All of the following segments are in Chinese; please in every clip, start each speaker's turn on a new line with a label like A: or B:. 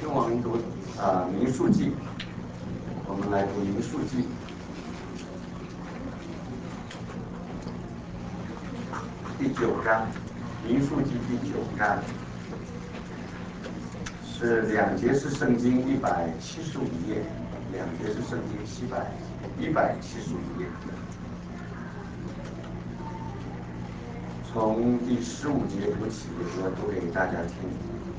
A: 跟我们读民数记，我们来读民数记第9章，民数记第9章是2节是圣经175页，2节是圣经175页。从第15节读起，我读给大家听。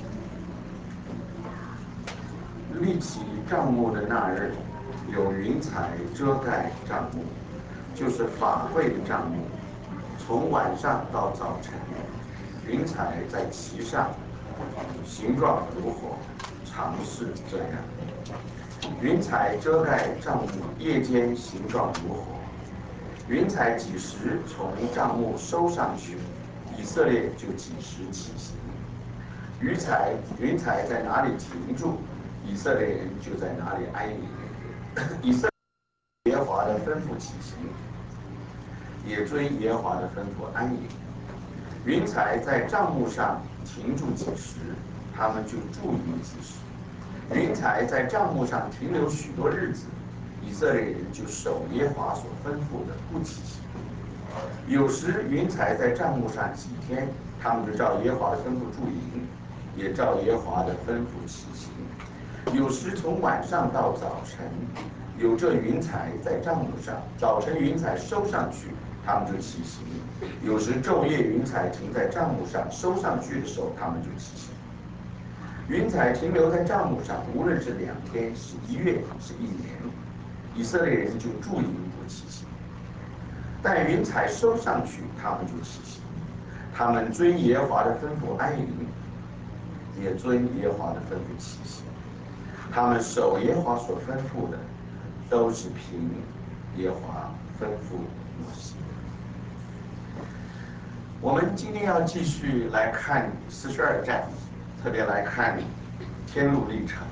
A: 立起帐幕的那日，有云彩遮盖帐幕，就是法会的帐幕。从晚上到早晨，云彩在其上，形状如火，常是这样。云彩遮盖帐幕，夜间形状如火。云彩几时从帐幕收上去，以色列就几时起行。云彩在哪里停住，以色列人就在哪里安营。以色列耶和华的吩咐起行，也遵耶和华的吩咐安营。云彩在帐幕上停住几时，他们就驻营几时。云彩在帐幕上停留许多日子，以色列人就守耶和华所吩咐的，不起行。有时云彩在帐幕上几天，他们就照耶和华的吩咐驻营，也照耶和华的吩咐起行。有时从晚上到早晨，有这云彩在帐幕上，早晨云彩收上去，他们就起行。有时昼夜云彩停在帐幕上，收上去的时候，他们就起行。云彩停留在帐幕上，无论是2天、是1月、是1年，以色列人就驻营不起行。但云彩收上去，他们就起行。他们遵耶和华的吩咐安营，也遵耶和华的吩咐起行。他们守耶和华所吩咐的，都是凭耶和华吩咐摩西的。我们今天要继续来看42站，特别来看天路历程。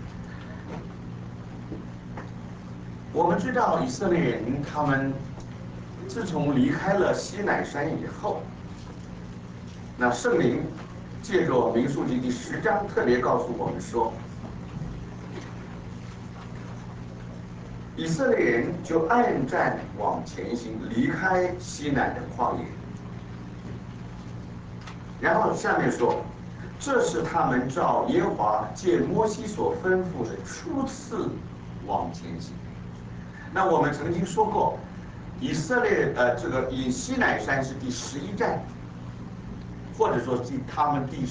A: 我们知道以色列人他们自从离开了西乃山以后，那圣灵借着民数记第10章特别告诉我们说，以色列人就按战往前行，离开西乃的旷野。然后下面说，这是他们照耶和华借摩西所吩咐的初次往前行。那我们曾经说过，以色列以西乃山是第11站，或者说他们第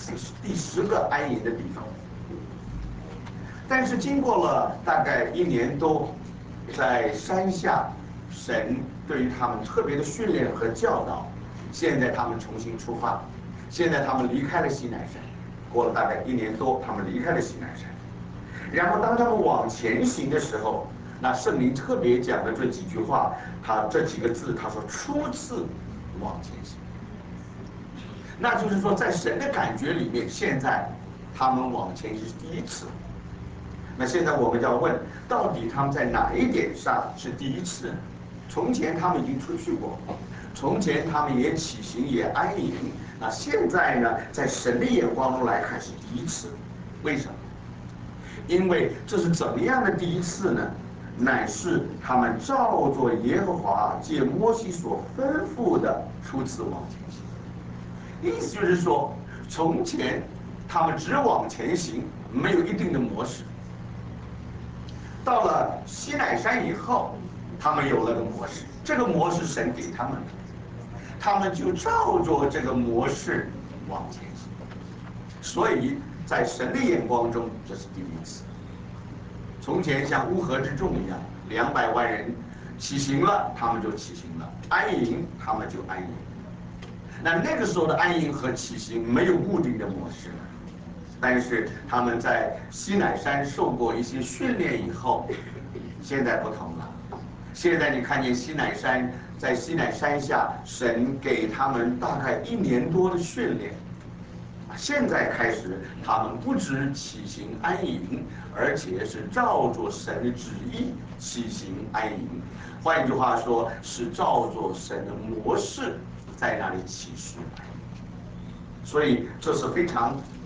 A: 10个安营的地方。但是经过了大概1年多，在山下，神对于他们特别的训练和教导。现在他们重新出发，现在他们离开了西乃山，过了大概1年多，他们离开了西乃山。然后当他们往前行的时候，那圣灵特别讲的这几句话，这几个字，他说初次往前行。那就是说，在神的感觉里面，现在他们往前是第一次。那现在我们就要问，到底他们在哪一点上是第一次呢？从前他们已经出去过，从前他们也起行也安营，那现在呢，在神的眼光中来看是第一次。为什么？因为这是怎么样的第一次呢？乃是他们照着耶和华借摩西所吩咐的初次往前行。意思就是说，从前他们只往前行，没有一定的模式。到了西乃山以后，他们有了个模式，这个模式神给他们的，他们就照着这个模式往前行。所以在神的眼光中，这是第一次。从前像乌合之众一样，200万人起行了，他们就起行了；安营，他们就安营。那个时候的安营和起行没有固定的模式了，但是他们在西乃山受过一些训练以后，现在不同了。现在你看见西乃山，在西乃山下，神给他们大概1年多的训练。现在开始，他们不止起行安营，而且是照着神的旨意起行安营。换一句话说，是照着神的模式在那里起誓安营。所以这是非常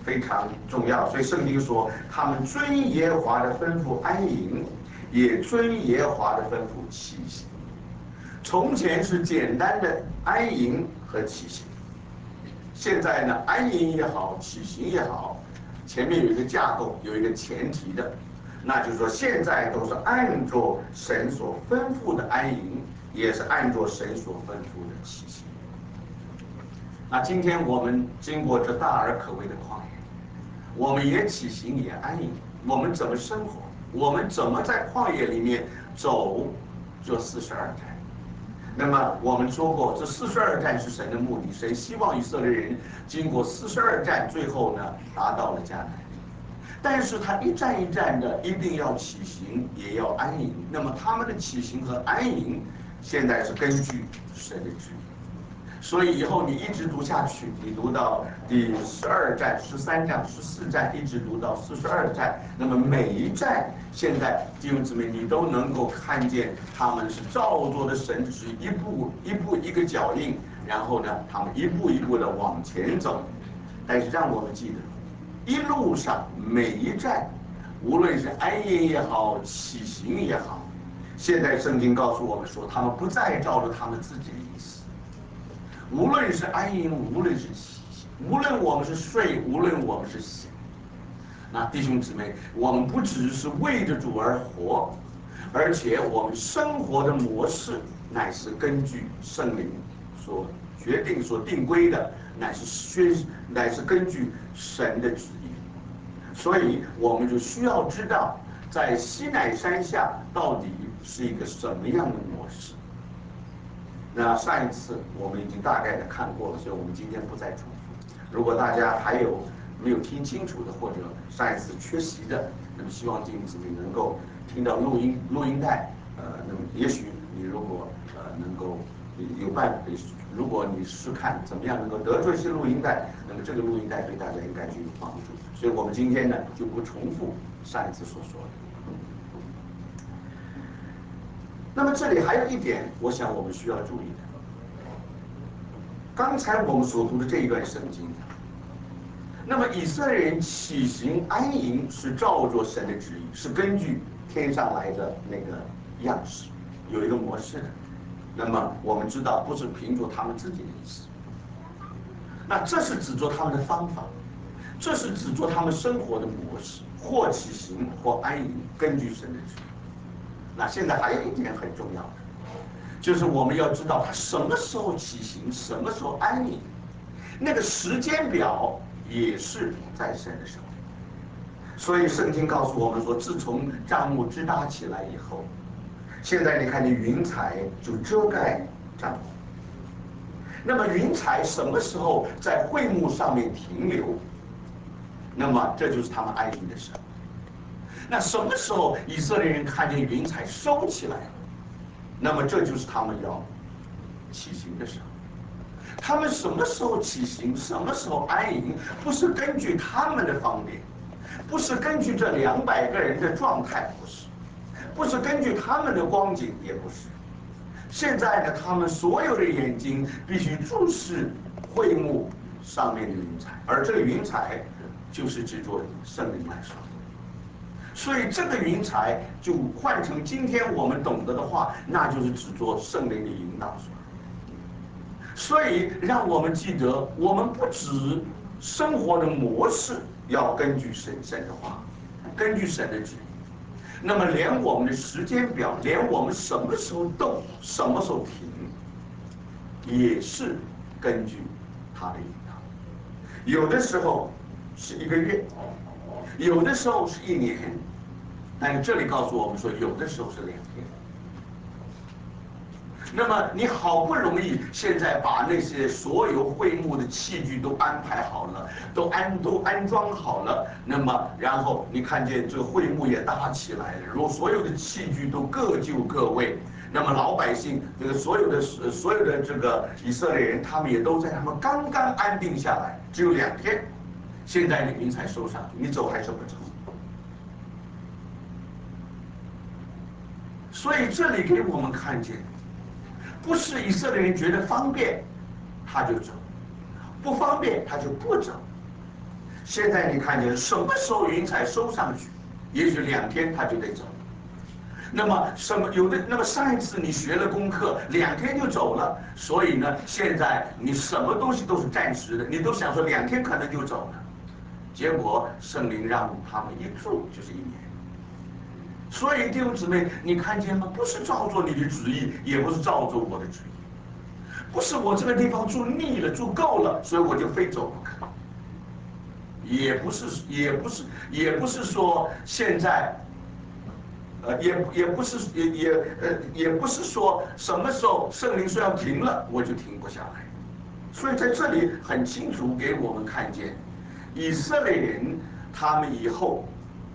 A: 非常重要。所以圣经说，他们遵耶和华的吩咐安营，也遵耶和华的吩咐起行。从前是简单的安营和起行，现在呢，安营也好，起行也好，前面有一个架构，有一个前提的，那就是说现在都是按照神所吩咐的安营，也是按照神所吩咐的起行。那今天我们经过这大而可畏的旷野，我们也起行也安营，我们怎么生活？我们怎么在旷野里面走这42站？那么我们说过，这42站是神的目的，神希望以色列人经过42站，最后呢达到了迦南地。但是他一站一站的一定要起行，也要安营。那么他们的起行和安营，现在是根据神的旨意。所以以后你一直读下去，你读到第12站、13站、14站，一直读到42站。那么每一站，现在弟兄姊妹，你都能够看见他们是照着的神旨，一步一步一个脚印，然后呢，他们一步一步的往前走。但是让我们记得，一路上每一站，无论是安营也好，起行也好，现在圣经告诉我们说，他们不再照着他们自己的意思。无论是安营，无论是起行，无论我们是睡，无论我们是醒，那弟兄姊妹，我们不只是为着主而活，而且我们生活的模式乃是根据圣灵所决定、所定规的，乃是根据神的旨意。所以，我们就需要知道，在西乃山下到底是一个什么样的模式。那上一次我们已经大概的看过了，所以我们今天不再重复。如果大家还有没有听清楚的，或者上一次缺席的，那么希望弟兄姊妹能够听到录音带。那么也许你如果能够有办法，如果你是看怎么样能够得出一些录音带，那么这个录音带对大家应该就有帮助。所以我们今天呢就不重复上一次所说的。那么这里还有一点，我想我们需要注意的。刚才我们所读的这一段圣经，那么以色列人起行安营是照着神的旨意，是根据天上来的那个样式，有一个模式的。那么我们知道，不是凭着他们自己的意思。那这是指着他们的方法，这是指着他们生活的模式，或起行或安营，根据神的旨意。那现在还有一点很重要的，就是我们要知道他什么时候起行，什么时候安营，那个时间表也是在神的手里。所以圣经告诉我们说，自从帐幕支搭起来以后，现在你看见云彩就遮盖帐幕。那么云彩什么时候在会幕上面停留？那么这就是他们安营的时候。那什么时候以色列人看见云彩收起来了？那么这就是他们要起行的时候。他们什么时候起行，什么时候安营，不是根据他们的方便，不是根据这200个人的状态，不是根据他们的光景，也不是。现在呢，他们所有的眼睛必须注视会幕上面的云彩，而这个云彩就是指着圣灵来说。所以这个云彩就换成今天我们懂得的话，那就是指着圣灵的引导说。所以让我们记得，我们不只生活的模式要根据神的话，根据神的旨意。那么连我们的时间表，连我们什么时候动，什么时候停，也是根据他的引导。有的时候是1个月，有的时候是1年，但是这里告诉我们说，有的时候是2天。那么你好不容易现在把那些所有会幕的器具都安排好了，都安装好了，那么然后你看见这个会幕也搭起来了，如果所有的器具都各就各位，那么老百姓这个所有的这个以色列人，他们也都在他们刚刚安定下来，只有2天，现在你云彩收上去，你走还是不走？所以这里给我们看见。不是以色列人觉得方便，他就走；不方便他就不走。 现在你看见什么时候云彩收上去，也许2天他就得走。那么那么上一次你学了功课2天就走了，所以呢，现在你什么东西都是暂时的，你都想说2天可能就走了，结果圣灵让他们一住就是1年。所以弟兄姊妹，你看见吗？不是照做你的旨意，也不是照做我的旨意，不是我这个地方住腻了、住够了，所以我就非走不可。也不是说现在，也不是说什么时候圣灵说要停了，我就停不下来。所以在这里很清楚给我们看见，以色列人他们以后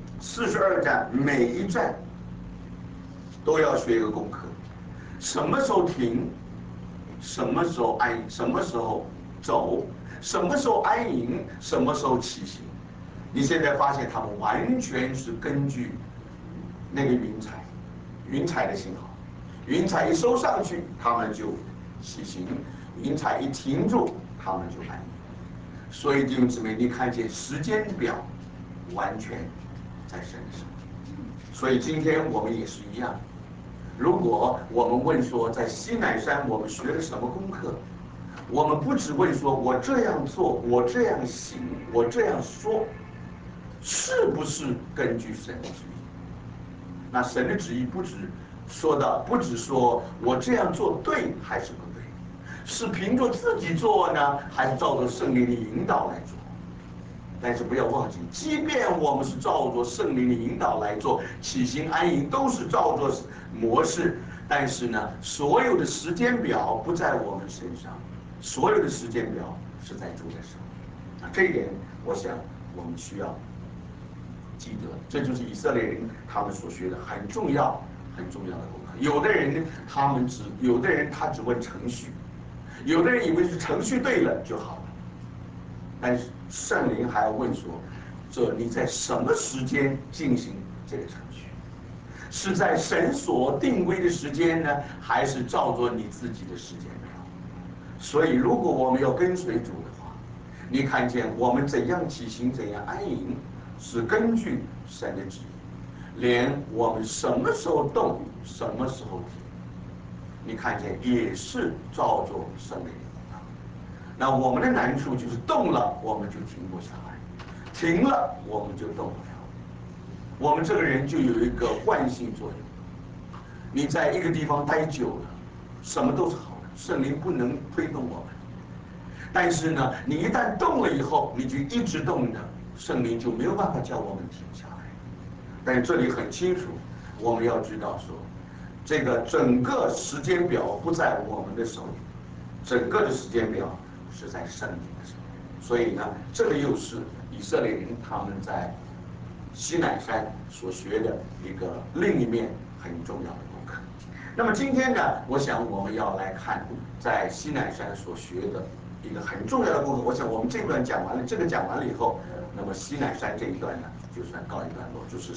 A: 42站每一站都要学一个功课，什么时候停，什么时候什么时候走，什么时候安营，什么时候起行。你现在发现他们完全是根据那个云彩的信号，云彩一收上去，他们就起行；云彩一停住，他们就安营。所以弟兄姊妹，你看见时间表完全在神上。所以今天我们也是一样。如果我们问说在西乃山我们学了什么功课，我们不只问说我这样做，我这样行，我这样说，是不是根据神的旨意？那神的旨意不只说我这样做对还是不对，是凭着自己做呢，还是照着圣灵的引导来做？但是不要忘记，即便我们是照着圣灵的引导来做，起行安营都是照着模式，但是呢，所有的时间表不在我们身上，所有的时间表是在主的手里。这一点，我想我们需要记得，这就是以色列人他们所学的很重要的功课。有的人他只问程序，有的人以为是程序对了就好了。但是圣灵还要问说，这你在什么时间进行这个程序？是在神所定规的时间呢，还是照着你自己的时间表？所以，如果我们要跟随主的话，你看见我们怎样起行、怎样安营，是根据神的旨意，连我们什么时候动、什么时候停，你看见也是照着圣灵。那我们的难处就是动了我们就停不下来，停了我们就动不了。我们这个人就有一个惯性作用，你在一个地方待久了，什么都是好的，圣灵不能推动我们。但是呢，你一旦动了以后，你就一直动的，圣灵就没有办法叫我们停下来。但是这里很清楚，我们要知道说，这个整个时间表不在我们的手里，整个的时间表是在圣灵的手里。所以呢，这个又是以色列人他们在西乃山所学的一个另一面很重要的功课。那么今天呢，我想我们要来看在西乃山所学的一个很重要的功课。我想我们这段讲完了，这个讲完了以后，那么西乃山这一段呢，就算告一段落，就是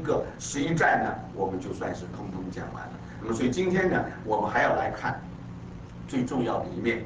A: 11站呢，我们就算是通通讲完了。那么所以今天呢，我们还要来看最重要的一面。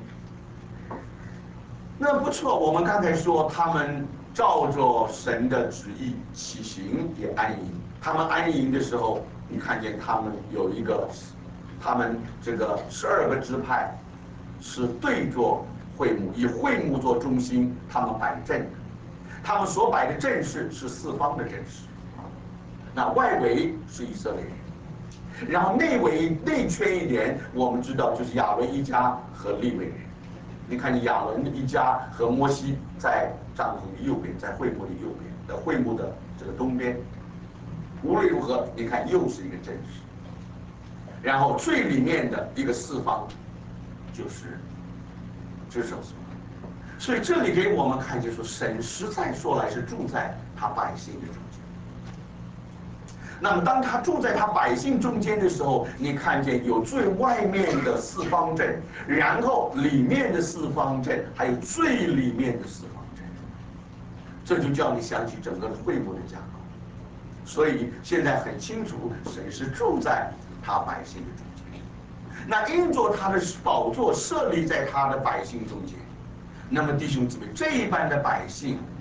A: 那不错，我们刚才说他们照着神的旨意起行也安营。他们安营的时候，你看见他们有一个，他们这个12个支派是对着会幕，以会幕做中心，他们摆阵的。他们所摆的阵势是四方的阵势，那外围是以色列人，然后内圈一点，我们知道就是亚伦一家和利未人。你看见亚伦一家和摩西在帐篷的右边，在会幕的右边的会幕的这个东边。无论如何，你看又是一个阵势。然后最里面的一个四方就是支守所。所以这里给我们看见说，神实在说来是住在他百姓的中间。那么当他住在他百姓中间的时候，你看见有最外面的四方阵，然后里面的四方阵，还有最里面的四方阵，这就叫你想起整个会幕的架构。所以现在很清楚，神是住在他百姓的中间。那因着他的宝座设立在他的百姓中间，那么弟兄姊妹，这一般的百姓，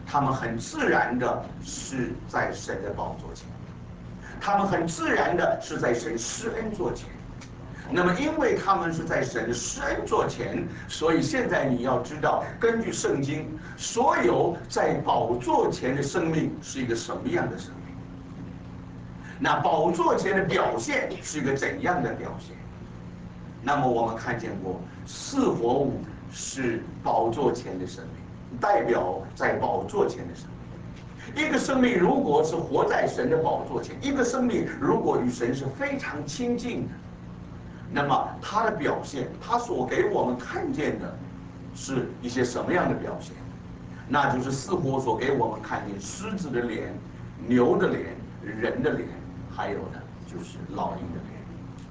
A: 他们很自然的是在神的宝座前，他们很自然的是在神施恩座前。那么，因为他们是在神的施恩座前，所以现在你要知道，根据圣经，所有在宝座前的生命是一个什么样的生命？那宝座前的表现是一个怎样的表现？那么我们看见过，四活物是宝座前的生命，代表在宝座前的生命。一个生命如果是活在神的宝座前，一个生命如果与神是非常亲近的，那么他的表现，他所给我们看见的是一些什么样的表现？那就是四活所给我们看见狮子的脸、牛的脸、人的脸，还有呢就是老鹰的脸。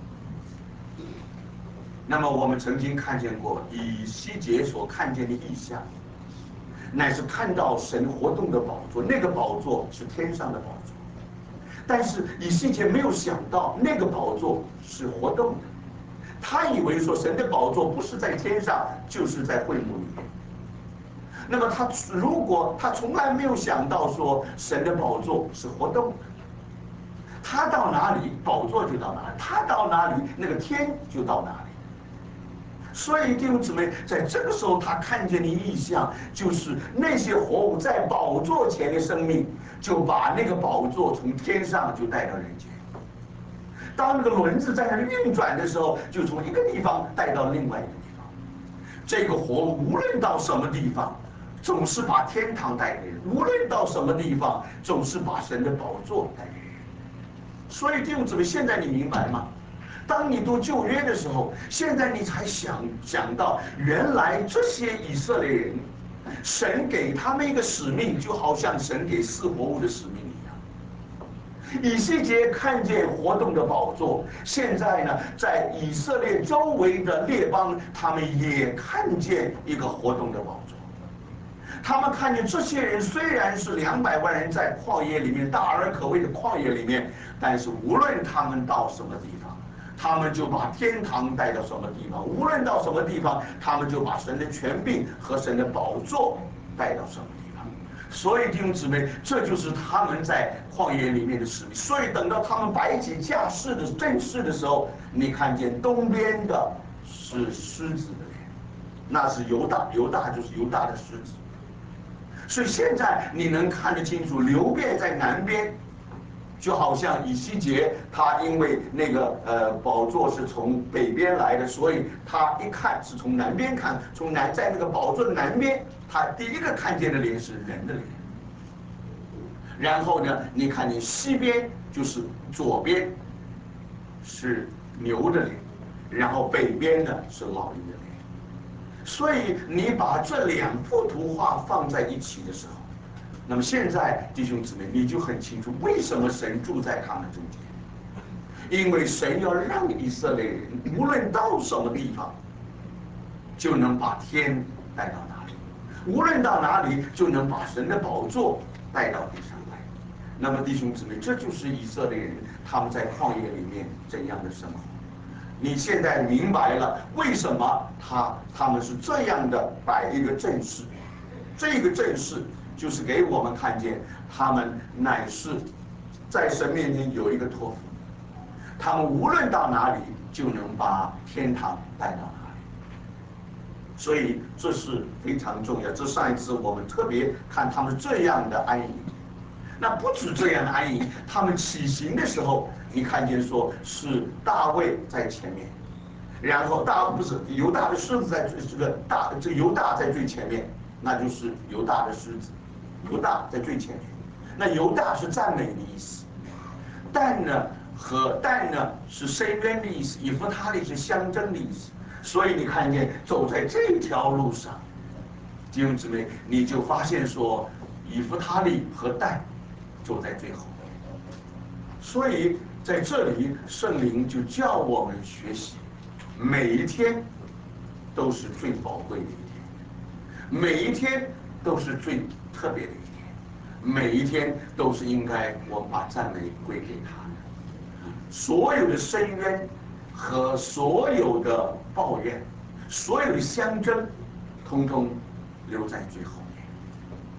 A: 那么我们曾经看见过以西结所看见的异象，乃是看到神活动的宝座，那个宝座是天上的宝座，但是以西结没有想到那个宝座是活动的。他以为说神的宝座不是在天上，就是在会幕里面。那么如果他从来没有想到说神的宝座是活动的，他到哪里宝座就到哪里，他到哪里那个天就到哪里。所以弟兄姊妹，在这个时候他看见的异象，就是那些活物在宝座前的生命，就把那个宝座从天上就带到人间。当那个轮子在那运转的时候，就从一个地方带到另外一个地方。这个活物无论到什么地方，总是把天堂带给人；无论到什么地方，总是把神的宝座带给人。所以弟兄姊妹，现在你明白吗？当你读旧约的时候，现在你才想到，原来这些以色列人，神给他们一个使命，就好像神给四活物的使命一样。以西结看见活动的宝座，现在呢，在以色列周围的列邦，他们也看见一个活动的宝座。他们看见这些人虽然是200万人在旷野里面，大而可畏的旷野里面，但是无论他们到什么地方，他们就把天堂带到什么地方；无论到什么地方，他们就把神的权柄和神的宝座带到什么地方。所以弟兄姊妹，这就是他们在旷野里面的使命。所以等到他们摆起架势的阵势的时候，你看见东边的是狮子的脸，那是犹大，犹大就是犹大的狮子。所以现在你能看得清楚，流便在南边，就好像以西结他因为那个宝座是从北边来的，所以他一看是从南边看，在那个宝座的南边，他第一个看见的脸是人的脸。然后呢，你看见西边就是左边是牛的脸，然后北边呢是老鹰的脸。所以你把这2幅图画放在一起的时候，那么现在弟兄姊妹，你就很清楚为什么神住在他们中间。因为神要让以色列人无论到什么地方，就能把天带到哪里；无论到哪里，就能把神的宝座带到地上来。那么弟兄姊妹，这就是以色列人他们在旷野里面怎样的生活。你现在明白了为什么他们是这样的摆一个阵势，这个阵势就是给我们看见他们乃是在神面前有一个托付，他们无论到哪里就能把天堂带到哪里。所以这是非常重要。这上一次我们特别看他们这样的安营。那不止这样的安营，他们起行的时候，你看见说是大卫在前面，然后不是犹大的狮子在这犹大在最前面，那就是犹大的狮子，犹大在最前面。那犹大是赞美的意思，但呢是深渊的意思，以弗他利是相争的意思。所以你看见走在这条路上，弟兄姊妹，你就发现说以弗他利和但走在最后面。所以在这里圣灵就叫我们学习，每一天都是最宝贵的一天，每一天都是最特别的一天，每一天都是应该我们把赞美归给他的。所有的深渊和所有的抱怨，所有的相争，通通留在最后面。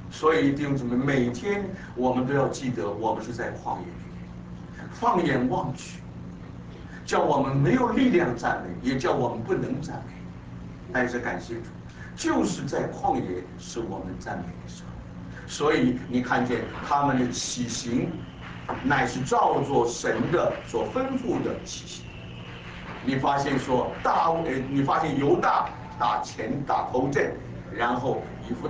A: 所以弟兄姊妹，每天我们都要记得，我们是在旷野里面，放眼望去，叫我们没有力量赞美，也叫我们不能赞美。但是感谢主，就是在旷野是我们赞美的时候。所以你看见他们的起行，乃是照着神的所吩咐的起行。你发现说你发现犹大打头阵，然后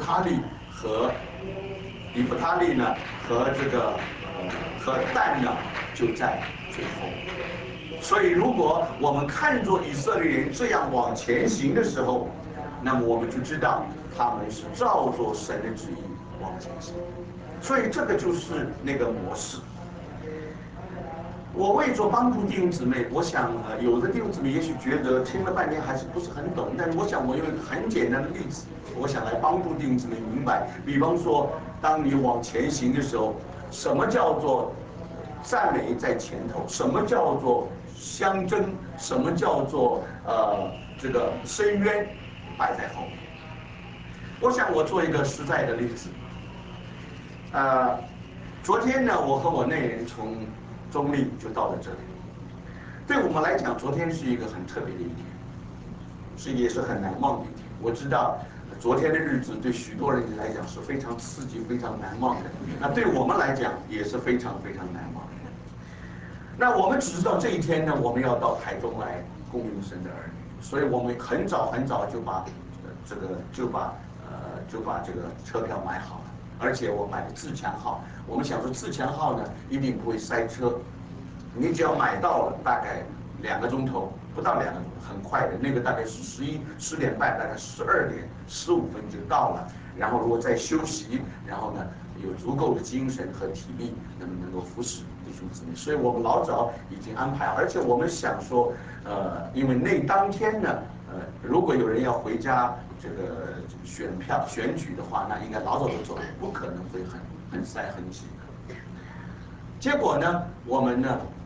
A: 以弗他利呢和这个和但呢就在最后。所以如果我们看着以色列人这样往前行的时候，那么我们就知道他们是照着神的旨意往前行。所以这个就是那个模式。我为着帮助弟兄姊妹，我想有的弟兄姊妹也许觉得听了半天还是不是很懂，但是我想我用一个很简单的例子，我想来帮助弟兄姊妹明白。比方说，当你往前行的时候，什么叫做赞美在前头？什么叫做相争？什么叫做这个深渊摆在后面？我想我做一个实在的例子。昨天呢，我和我内人从中立就到了这里。对我们来讲，昨天是一个很特别的一天，也是很难忘的一天。我知道昨天的日子对许多人来讲是非常刺激、非常难忘的。那对我们来讲也是非常非常难忘的。那我们只知道这一天呢，我们要到台中来供应神的儿女，所以我们很早很早就把这个车票买好了。而且我买的自强号，我们想说自强号呢一定不会塞车，你只要买到了，大概2个钟头，不到2个钟头，很快的。那个大概是10点半，大概12点15分就到了。然后如果再休息，然后呢有足够的精神和体力，能够服侍弟兄姊妹。所以我们老早已经安排，而且我们想说，因为当天呢，如果有人要回家这个选举的话，那应该老早就走，不可能会很塞很挤的。结果呢，我们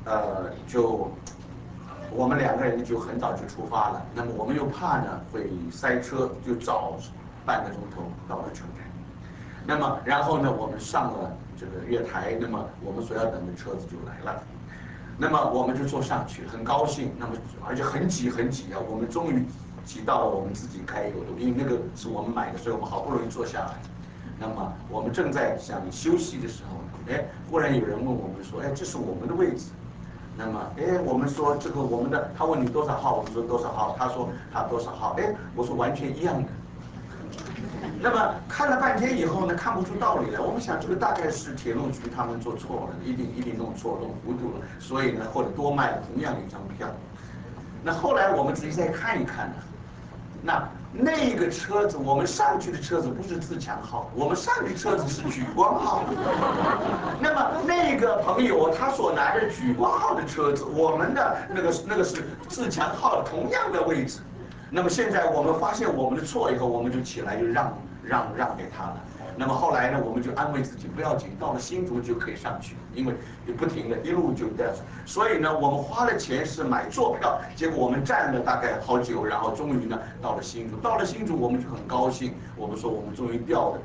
A: 2个人就很早就出发了。那么我们又怕呢会塞车，就早半个钟头到了车站。那么然后呢，我们上了这个月台，那么我们所要等的车子就来了。那么我们就坐上去，很高兴。那么而且很挤很挤啊，我们终于挤到了我们自己该有的，因为那个是我们买的，所以我们好不容易坐下来。那么我们正在想休息的时候，忽然有人问我们说，这是我们的位置。那么，我们说这个我们的，他问你多少号，我们说多少号，他说他多少号，我说完全一样的。那么看了半天以后呢，看不出道理来。我们想这个大概是铁路局他们做错了，一定弄错弄糊涂了，所以呢，或者多卖了同样一张票。那后来我们仔细再看一看呢，那个车子，我们上去的车子不是自强号，我们上去车子是莒光号。那么那个朋友他所拿着莒光号的车子，我们的那个是自强号同样的位置。那么现在我们发现我们的错以后，我们就起来就让给他了。那么后来呢，我们就安慰自己不要紧，到了新竹就可以上去，因为也不停的，一路就带着。所以呢，我们花了钱是买坐票，结果我们站了大概好久，然后终于呢到了新竹。到了新竹，我们就很高兴，我们说我们终于就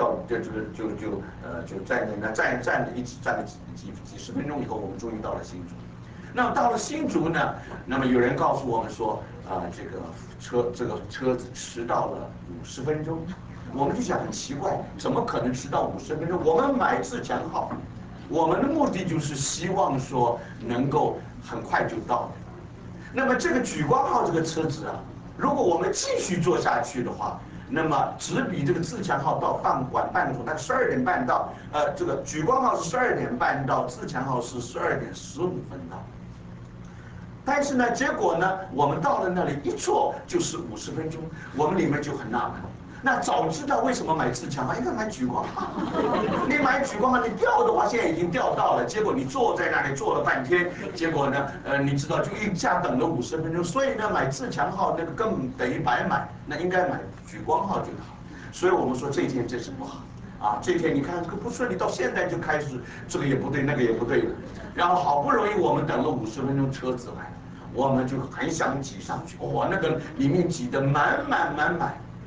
A: 在那站了几十分钟以后，我们终于到了新竹。那么到了新竹呢，那么有人告诉我们说，这个车子迟到了50分钟。我们就想很奇怪，怎么可能迟到50分钟？我们买自强号，我们的目的就是希望说能够很快就到。那么这个莒光号这个车子啊，如果我们继续坐下去的话，那么只比这个自强号晚半个钟头，大概12点半到。这个莒光号是12点半到，自强号是12点15分到。但是呢，结果呢，我们到了那里一坐就是50分钟，我们里面就很纳闷。那早知道为什么买自强号，应该买莒光号。你买莒光号，你调的话现在已经调到了，结果你坐在那里坐了半天，结果呢，你知道就一下等了50分钟，所以呢，买自强号那个根本等于白买，那应该买莒光号就好。所以我们说这一天真是不好啊！这一天你看这个不顺利，到现在就开始这个也不对，那个也不对了。然后好不容易我们等了50分钟，车子来了，我们就很想挤上去，那个里面挤得满满。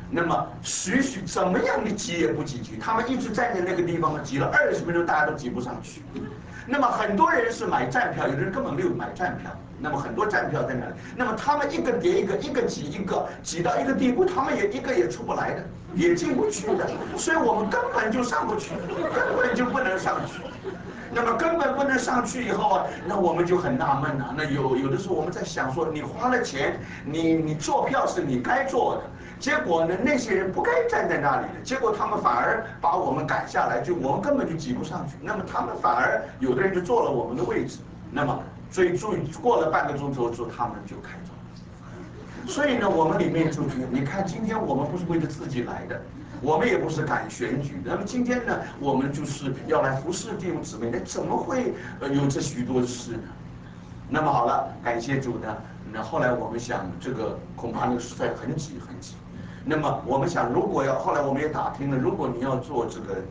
A: 那么怎么样你挤也不挤去，他们一直站在那个地方呢，挤了20分钟，大家都挤不上去。那么很多人是买站票，有的人根本没有买站票。那么很多站票在哪里？那么他们一个叠一个，一个挤一个，挤到一个地步，他们一个也出不来的，也进不去的。所以我们根本就上不去，根本就不能上去。那么根本不能上去以后啊，那我们就很纳闷了。那有的时候我们在想说，你花了钱，你坐票是你该坐的，结果呢那些人不该站在那里的，结果他们反而把我们赶下来，就我们根本就挤不上去。那么他们反而有的人就坐了我们的位置，那么所以过了半个钟头之后，他们就开走了。所以呢，我们里面就觉得，你看今天我们不是为了自己来的。我们也不是赶选举，那么今天呢，我们就是要来服侍弟兄姊妹，那怎么会有这许多的事呢？那么好了，感谢主呢。那后来我们想，这个恐怕那个实在很挤很挤。那么我们想，如果后来我们也打听了，如果你要做这个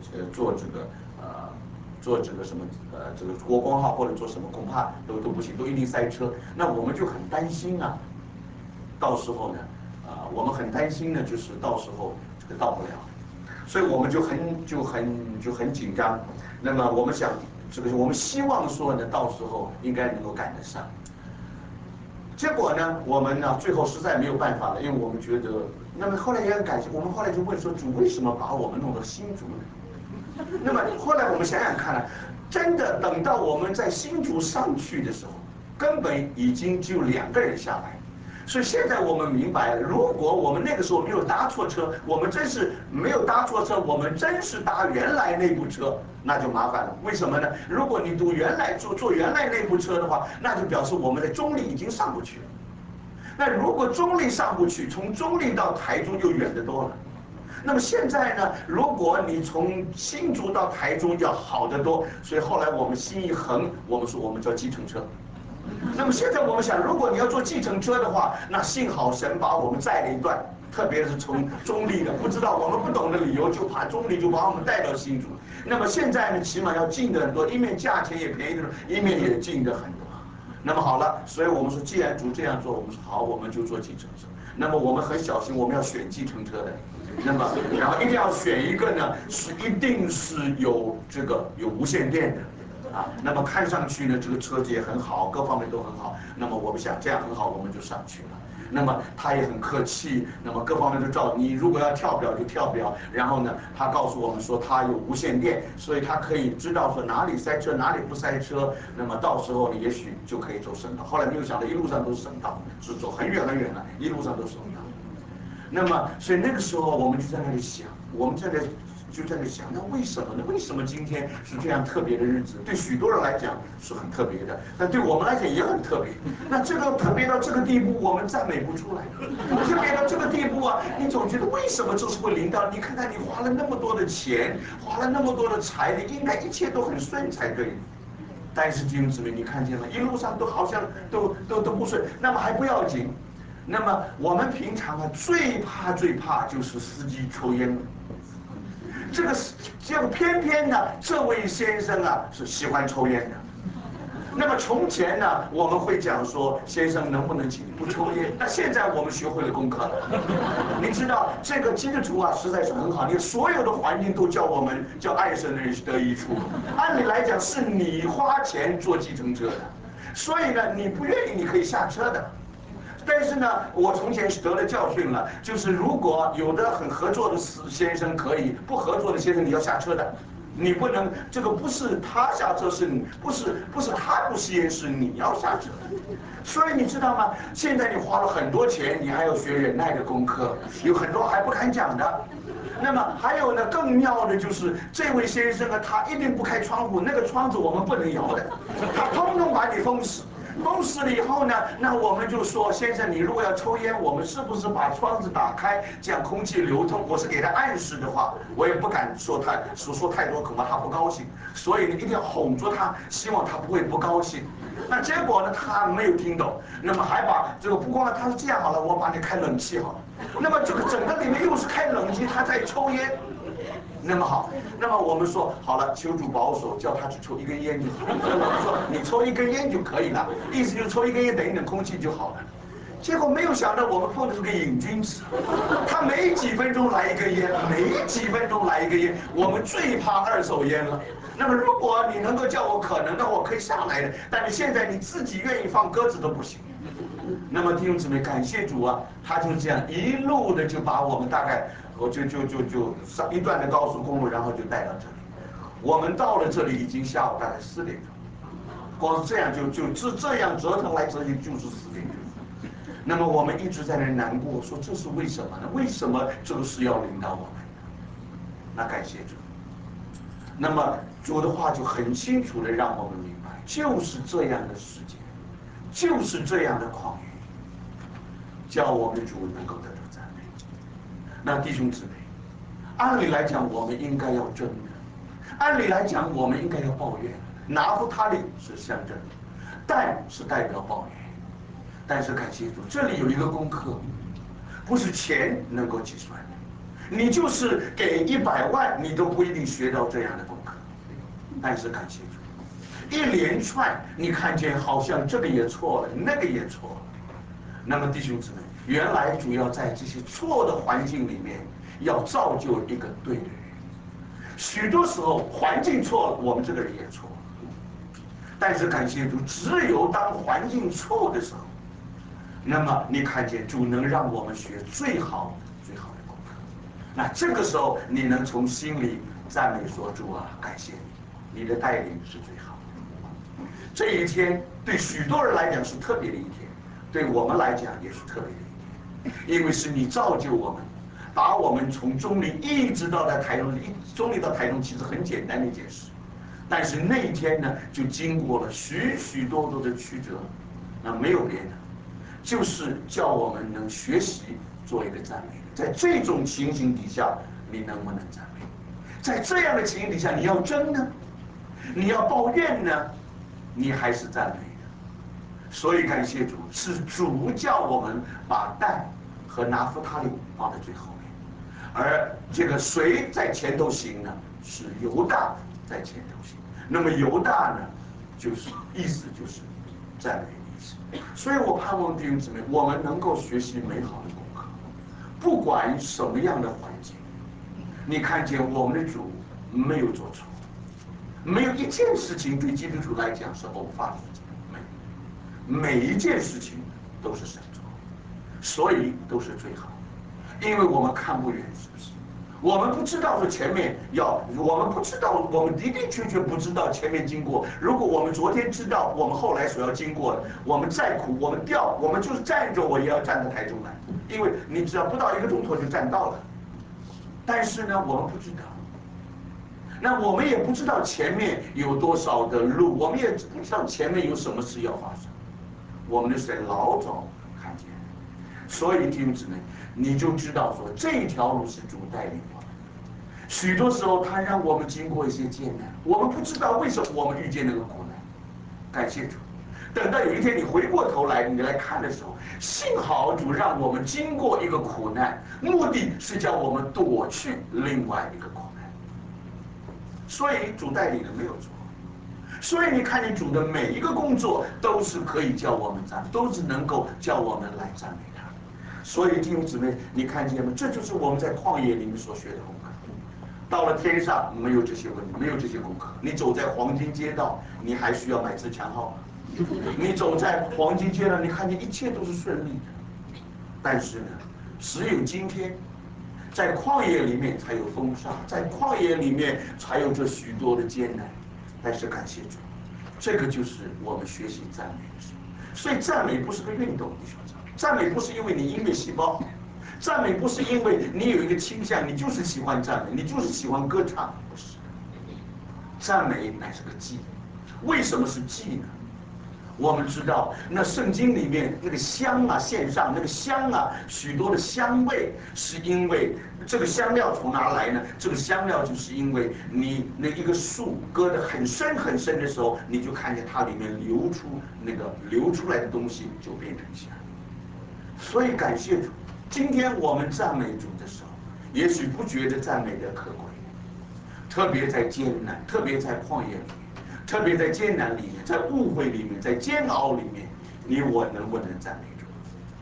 A: 做这个什么这个国光号或者做什么，恐怕都不行，都一定塞车。那我们就很担心啊，到时候呢，我们很担心呢，就是到时候这个到不了。所以我们就很紧张。那么我们想，这个我们希望说呢，到时候应该能够赶得上。结果呢，我们呢最后实在没有办法了，因为我们觉得，那么后来也很感谢，我们后来就问说，主为什么把我们弄到新竹呢？那么后来我们想想看呢，真的等到我们在新竹上去的时候，根本已经只有2个人下来。所以现在我们明白了，如果我们那个时候没有搭错车，我们真是没有搭错车，我们真是搭原来那部车，那就麻烦了。为什么呢？如果你坐原来那部车的话，那就表示我们在中坜已经上不去了。那如果中坜上不去，从中坜到台中就远得多了。那么现在呢，如果你从新竹到台中要好得多，所以后来我们心一横，我们说我们叫计程车。那么现在我们想，如果你要坐计程车的话，那幸好神把我们载了一段，特别是从中坜的，不知道我们不懂的理由，就怕中坜就把我们带到新竹。那么现在呢，起码要近的很多，一面价钱也便宜的多，一面也近的很多。那么好了，所以我们说，既然主这样做，我们说好，我们就坐计程车。那么我们很小心，我们要选计程车的。那么，然后一定要选一个呢，一定是有无线电的。那么看上去呢，这个车子也很好，各方面都很好。那么我们想这样很好，我们就上去了。那么他也很客气，那么各方面都照你如果要跳表就跳表。然后呢，他告诉我们说他有无线电，所以他可以知道说哪里塞车，哪里不塞车。那么到时候呢，也许就可以走省道。后来没有想到一路上都是省道，是走很远很远了，一路上都是省道。那么所以那个时候我们就在那里想，就在那想，那为什么呢？为什么今天是这样特别的日子？对许多人来讲是很特别的，但对我们来讲也很特别。那这个特别到这个地步，我们赞美不出来。特别到这个地步啊，你总觉得为什么这是会临到？你看看你花了那么多的钱，花了那么多的财力，应该一切都很顺才对。但是弟兄姊妹，你看见了，一路上都好像都不顺，那么还不要紧。那么我们平常啊，最怕就是司机抽烟了。结果偏偏呢，这位先生啊是喜欢抽烟的。那么从前呢，我们会讲说，先生能不能请你不抽烟？那现在我们学会了功课了。你知道这个基督徒啊，实在是很好，你所有的环境都叫我们叫爱神的人得益处。按理来讲，是你花钱坐计程车的，所以呢，你不愿意你可以下车的。但是呢，我从前是得了教训了，就是如果有的很合作的先生可以，不合作的先生你要下车的，你不能，这个不是他下车，是你，不是他不吸烟，是你要下车。所以你知道吗？现在你花了很多钱，你还要学忍耐的功课，有很多还不敢讲的。那么还有呢，更妙的就是这位先生啊，他一定不开窗户，那个窗子我们不能摇的，他通通把你封死。封死了以后呢，那我们就说，先生，你如果要抽烟，我们是不是把窗子打开，这样空气流通？我是给他暗示的话，我也不敢说太多，恐怕他不高兴。所以呢，一定要哄着他，希望他不会不高兴。那结果呢，他没有听懂，那么还把这个不光他是这样好了，我把你开冷气好了。那么这个整个里面又是开冷气，他在抽烟。那么好，那么我们说好了，求主保守，叫他只抽1根烟就好。我们说你抽1根烟就可以了，意思就是抽1根烟等一等空气就好了。 结果没有想到我们碰的是个瘾君子，他没几分钟来一根烟，没几分钟来一根烟。我们最怕二手烟了。那么如果你能够叫我可能的，我可以上来的。但是现在你自己愿意放鸽子都不行。那么弟兄姊妹，感谢主啊，他就这样一路的就把我们大概我就上一段的高速公路，然后就带到这里。我们到了这里已经下午大概4点钟，光是这样这样折腾来折去就是4点钟。那么我们一直在那难过，说这是为什么呢？为什么这个事要临到我们？那感谢主。那么主的话就很清楚的让我们明白，就是这样的世界，就是这样的旷野，叫我们主能够得到赞美。那弟兄姊妹，按理来讲，我们应该要争的，按理来讲，我们应该要抱怨。拿弗他利是象征，但是代表抱怨。但是感谢主，这里有一个功课，不是钱能够计算的。你就是给100万，你都不一定学到这样的功课。但是感谢主，一连串你看见好像这个也错了，那个也错了。那么弟兄姊妹，原来主要在这些错的环境里面，要造就一个对的人。许多时候环境错了，我们这个人也错了。但是感谢主，只有当环境错的时候，那么你看见主能让我们学最好的功课。那这个时候你能从心里赞美说：主啊，感谢你，你的带领是最好的。这一天对许多人来讲是特别的一天，对我们来讲也是特别的一天，因为是你造就我们，把我们从中立一直到台中，中立到台中其实很简单的一件事，但是那一天呢，就经过了许许多多的曲折，那没有别的，就是叫我们能学习做一个赞美。在这种情形底下，你能不能赞美？在这样的情形底下，你要争呢，你要抱怨呢，你还是赞美的？所以感谢主，是主叫我们把但和拿弗他利放在最后面，而这个谁在前头行呢？是犹大在前头行。那么犹大呢，就是意思就是赞美的意思。所以我盼望弟兄姊妹，我们能够学习美好的功课，不管什么样的环境，你看见我们的主没有做错，没有一件事情对基督徒来讲是偶发事情，每一件事情都是神做，所以都是最好的，因为我们看不远，是不是？我们不知道说前面我们不知道，我们的的确确不知道前面经过。如果我们昨天知道，我们后来所要经过的，我们再苦，我们就是站着，我也要站到台中来，因为你只要不到1个钟头就站到了。但是呢，我们不知道，那我们也不知道前面有多少的路，我们也不知道前面有什么事要发生。我们的神老早看见，所以弟兄姊妹，你就知道说这条路是主带领我们。许多时候他让我们经过一些艰难，我们不知道为什么我们遇见那个苦难。感谢主，等到有一天你回过头来，你来看的时候，幸好主让我们经过一个苦难，目的是叫我们躲去另外一个苦难。所以主带领的没有错。所以你看见主的每一个工作都是可以叫我们赞，都是能够叫我们来赞美他。所以弟兄姊妹，你看见吗？这就是我们在旷野里面所学的功课。到了天上没有这些问题，没有这些功课。你走在黄金街道，你还需要买自强号吗？你走在黄金街道，你看见一切都是顺利的。但是呢，只有今天，在旷野里面才有风沙，在旷野里面才有这许多的艰难。但是感谢主，这个就是我们学习赞美的时候。所以赞美不是个运动，你说赞美不是因为你音乐细胞好，赞美不是因为你有一个倾向，你就是喜欢赞美，你就是喜欢歌唱，不是。赞美乃是个技，为什么是技呢？我们知道，那圣经里面那个香啊，献上那个香啊，许多的香味，是因为这个香料从哪来呢？这个香料就是因为你那一个树割得很深很深的时候，你就看见它里面流出来的东西就变成香。所以感谢主，今天我们赞美主的时候，也许不觉得赞美的可贵，特别在艰难，特别在旷野里面。特别在艰难里面，在误会里面，在煎熬里面，你我能不能赞美主？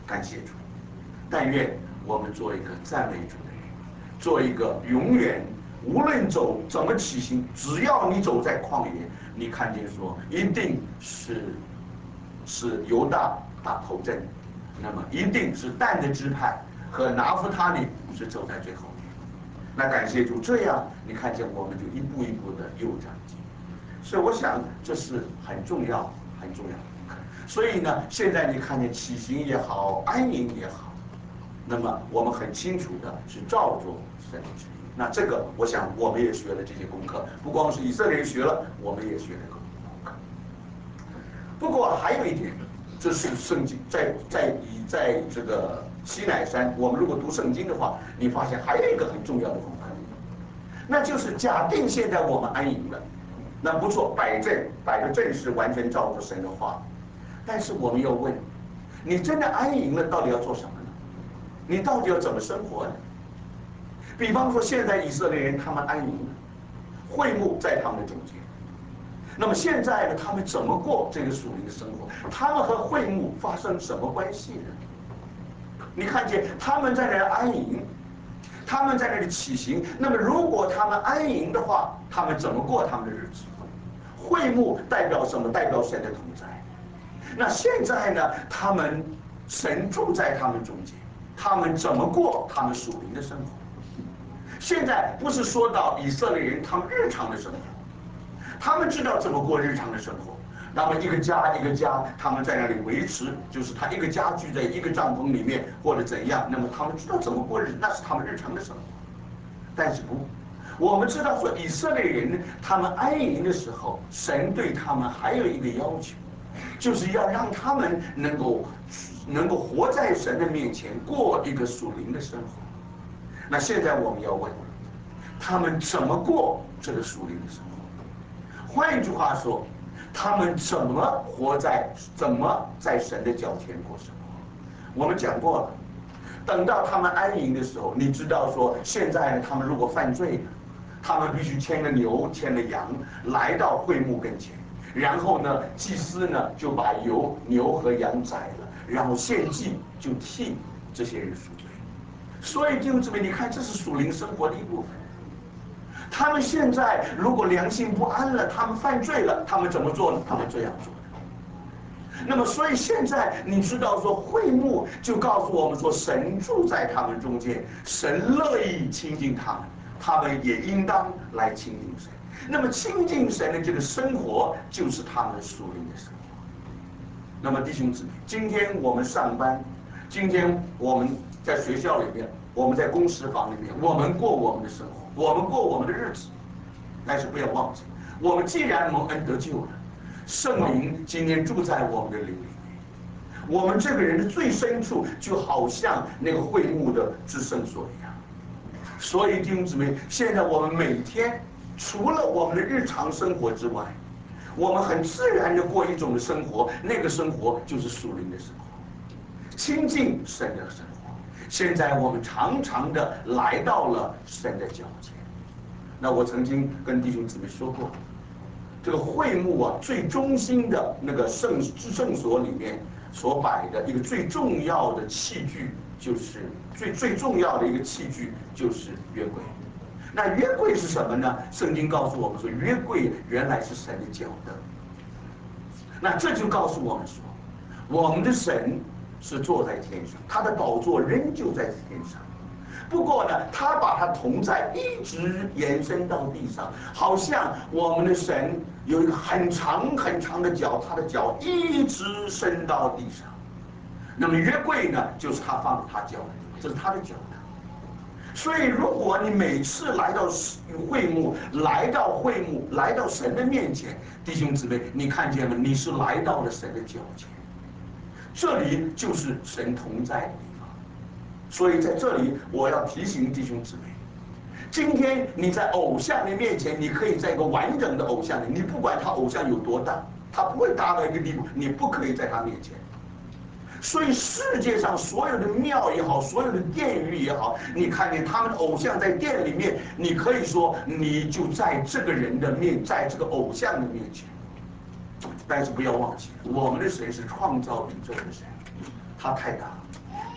A: 感谢主。但愿我们做一个赞美主的人，做一个永远无论走怎么起行，只要你走在旷野，你看见说一定是犹大打头阵，那么一定是但的支派和拿弗他利是走在最后面。那感谢主，这样你看见我们就一步一步的又长进。所以我想这是很重要很重要的。所以呢，现在你看见起行也好，安营也好，那么我们很清楚的是照着神的旨意。那这个我想我们也学了这些功课，不光是以色列人学了，我们也学了功课。不过还有一点，这是圣经在这个西乃山，我们如果读圣经的话，你发现还有一个很重要的功课，那就是假定现在我们安营了，那不错，摆个阵是完全照着神的话，但是我们要问，你真的安营了，到底要做什么呢？你到底要怎么生活呢？比方说，现在以色列人他们安营了，会幕在他们的中间。那么现在呢，他们怎么过这个属灵的生活？他们和会幕发生什么关系呢？你看见他们在那儿安营，他们在那里起行。那么如果他们安营的话，他们怎么过他们的日子？会幕代表什么？代表神的同在。那现在呢，神住在他们中间，他们怎么过他们属灵的生活？现在不是说到以色列人他们日常的生活。他们知道怎么过日常的生活，那么一个家一个家，他们在那里维持，就是他一个家聚在一个帐篷里面或者怎样，那么他们知道怎么过日子，那是他们日常的生活。但是不，我们知道说以色列人他们安营的时候，神对他们还有一个要求，就是要让他们能够活在神的面前，过一个属灵的生活。那现在我们要问，他们怎么过这个属灵的生活？换一句话说，他们怎么在神的脚前过生活？我们讲过了，等到他们安营的时候，你知道说，现在呢，他们如果犯罪了，他们必须牵了牛，牵了羊，来到会幕跟前，然后呢，祭司呢就把牛和羊宰了，然后献祭，就替这些人赎罪。所以弟兄姊妹，你看，这是属灵生活的一部分。他们现在如果良心不安了，他们犯罪了，他们怎么做呢？他们这样做的。那么，所以现在你知道说，会幕就告诉我们说，神住在他们中间，神乐意亲近他们，他们也应当来亲近神。那么，亲近神的这个生活，就是他们属灵的生活。那么，弟兄姊妹，今天我们上班，今天我们在学校里面，我们在公司房里面，我们过我们的生活。我们过我们的日子，但是不要忘记，我们既然蒙恩得救了，圣灵今天住在我们的灵里面，我们这个人的最深处就好像那个会幕的至圣所一样。所以弟兄姊妹，现在我们每天除了我们的日常生活之外，我们很自然的过一种的生活，那个生活就是属灵的生活，亲近神的生活。现在我们常常的来到了神的脚前。那我曾经跟弟兄姊妹说过，这个会幕啊，最中心的那个至圣所里面所摆的一个最重要的器具，就是最重要的一个器具就是约柜。那约柜是什么呢？圣经告诉我们说，约柜原来是神的脚凳。那这就告诉我们说，我们的神是坐在天上，他的宝座仍旧在天上。不过呢，他把他同在一直延伸到地上，好像我们的神有一个很长很长的脚，他的脚一直伸到地上。那么约柜呢，就是他放他脚的地方，这是他的脚的。所以，如果你每次来到会幕，来到神的面前，弟兄姊妹，你看见了，你是来到了神的脚前。这里就是神同在的地方，所以在这里我要提醒弟兄姊妹，今天你在偶像的面前，你可以在一个完整的偶像里，你不管他偶像有多大，他不会大到一个地步，你不可以在他面前。所以世界上所有的庙也好，所有的殿宇也好，你看见他们的偶像在殿里面，你可以说你就在这个人的在这个偶像的面前。但是不要忘记，我们的神是创造宇宙的神，他太大了，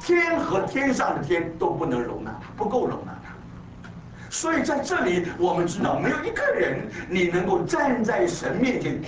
A: 天和天上的天都不能容纳他，不够容纳他。所以在这里，我们知道没有一个人你能够站在神面前，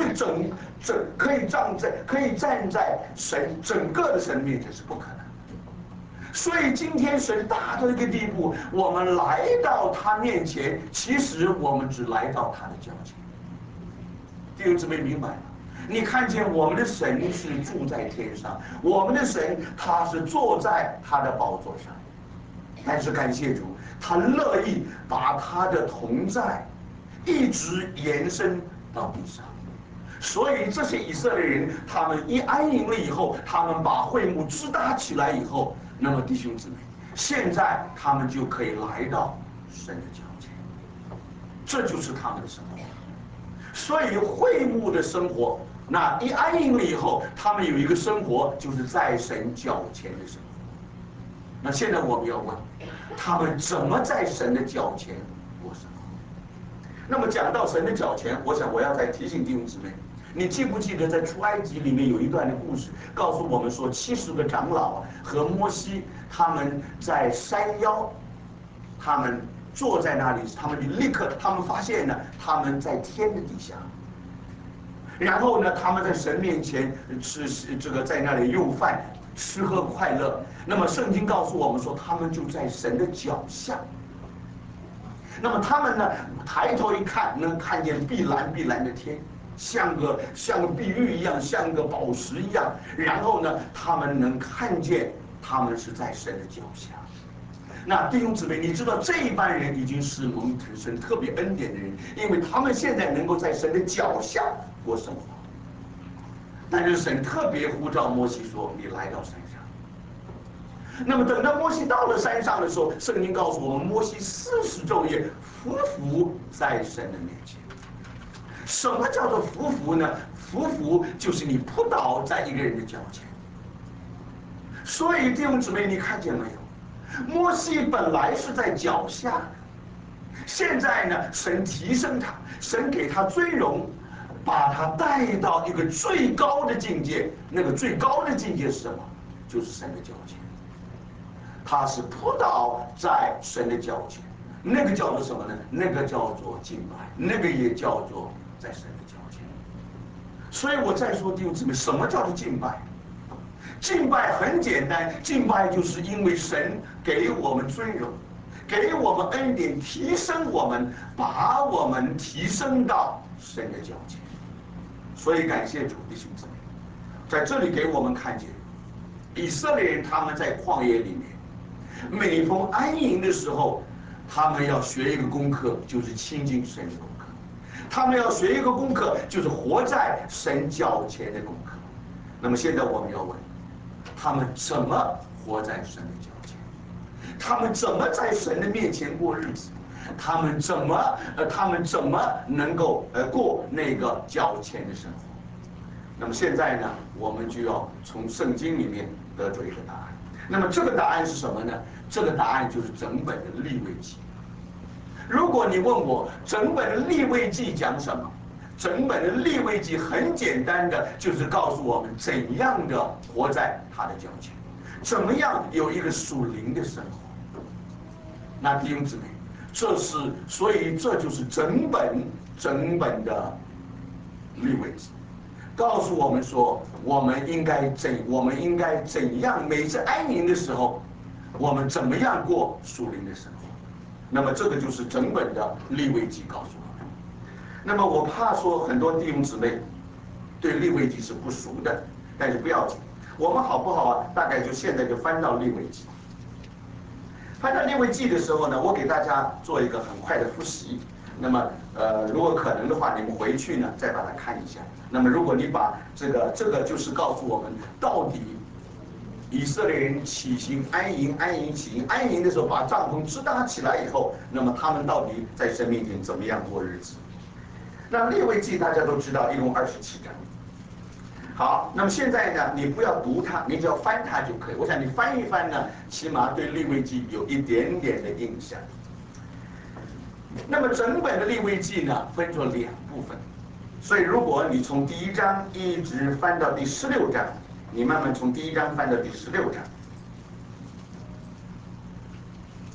A: 可以站在神整个的神面前是不可能的。所以今天神大到一个地步，我们来到他面前，其实我们只来到他的脚前。弟兄姊妹明白吗？你看见我们的神是住在天上，我们的神他是坐在他的宝座上，但是感谢主，他乐意把他的同在一直延伸到地上。所以这些以色列人，他们一安营了以后，他们把会幕支搭起来以后，那么弟兄姊妹，现在他们就可以来到神的脚前，这就是他们的生活。所以会幕的生活，那一安营了以后，他们有一个生活，就是在神脚前的生活。那现在我们要问，他们怎么在神的脚前过生活？那么讲到神的脚前，我想我要再提醒弟兄姊妹，你记不记得在出埃及里面有一段的故事，告诉我们说70个长老和摩西他们在山腰，他们坐在那里，他们发现呢，他们在天的底下。然后呢，他们在神面前在那里用饭吃喝快乐。那么圣经告诉我们说，他们就在神的脚下。那么他们呢，抬头一看，能看见碧蓝碧蓝的天，像个碧玉一样，像个宝石一样。然后呢，他们能看见他们是在神的脚下。那弟兄姊妹，你知道这一班人已经是蒙神特别恩典的人，因为他们现在能够在神的脚下过生活。但是神特别呼召摩西说：“你来到山上。”那么等到摩西到了山上的时候，圣经告诉我们，摩西40昼夜匍匐在神的面前。什么叫做匍匐呢？匍匐就是你扑倒在一个人的脚前。所以弟兄姊妹，你看见没有？摩西本来是在脚下的，现在呢，神提升他，神给他尊荣，把他带到一个最高的境界。那个最高的境界是什么？就是神的脚前。他是扑倒在神的脚前，那个叫做什么呢？那个叫做敬拜，那个也叫做在神的脚前。所以我再说弟兄姊妹，什么叫做敬拜？敬拜很简单，敬拜就是因为神给我们尊荣，给我们恩典，提升我们，把我们提升到神的脚前。所以感谢主，弟兄姊妹，在这里给我们看见以色列人他们在旷野里面，每逢安营的时候，他们要学一个功课，就是亲近神的功课；他们要学一个功课，就是活在神脚前的功课。那么现在我们要问，他们怎么活在神的脚前？他们怎么在神的面前过日子？他们怎么能够过那个脚前的生活？那么现在呢，我们就要从圣经里面得出一个答案。那么这个答案是什么呢？这个答案就是整本的利未记。如果你问我整本的利未记讲什么，整本的利未记很简单的，就是告诉我们怎样的活在他的脚前，怎么样有一个属灵的生活。那弟兄姊妹，所以这就是整本的利未记。告诉我们说，我们应该怎样？每次安营的时候，我们怎么样过属灵的生活？那么这个就是整本的利未记告诉我们。那么我怕说很多弟兄姊妹对利未记是不熟的，但是不要紧，我们好不好啊？大概就现在就翻到利未记。翻到利未记的时候呢，我给大家做一个很快的复习。那么如果可能的话，你们回去呢再把它看一下。那么如果你把这个就是告诉我们到底以色列人起行安营起行安营的时候，把帐篷支搭起来以后，那么他们到底在神面前怎么样过日子？那利未记大家都知道，一共27章。好，那么现在呢，你不要读它，你只要翻它就可以。我想你翻一翻呢，起码对利未记有一点点的印象。那么整本的利未记呢，分作2部分，所以如果你从第1章一直翻到第16章，你慢慢从第1章翻到第16章，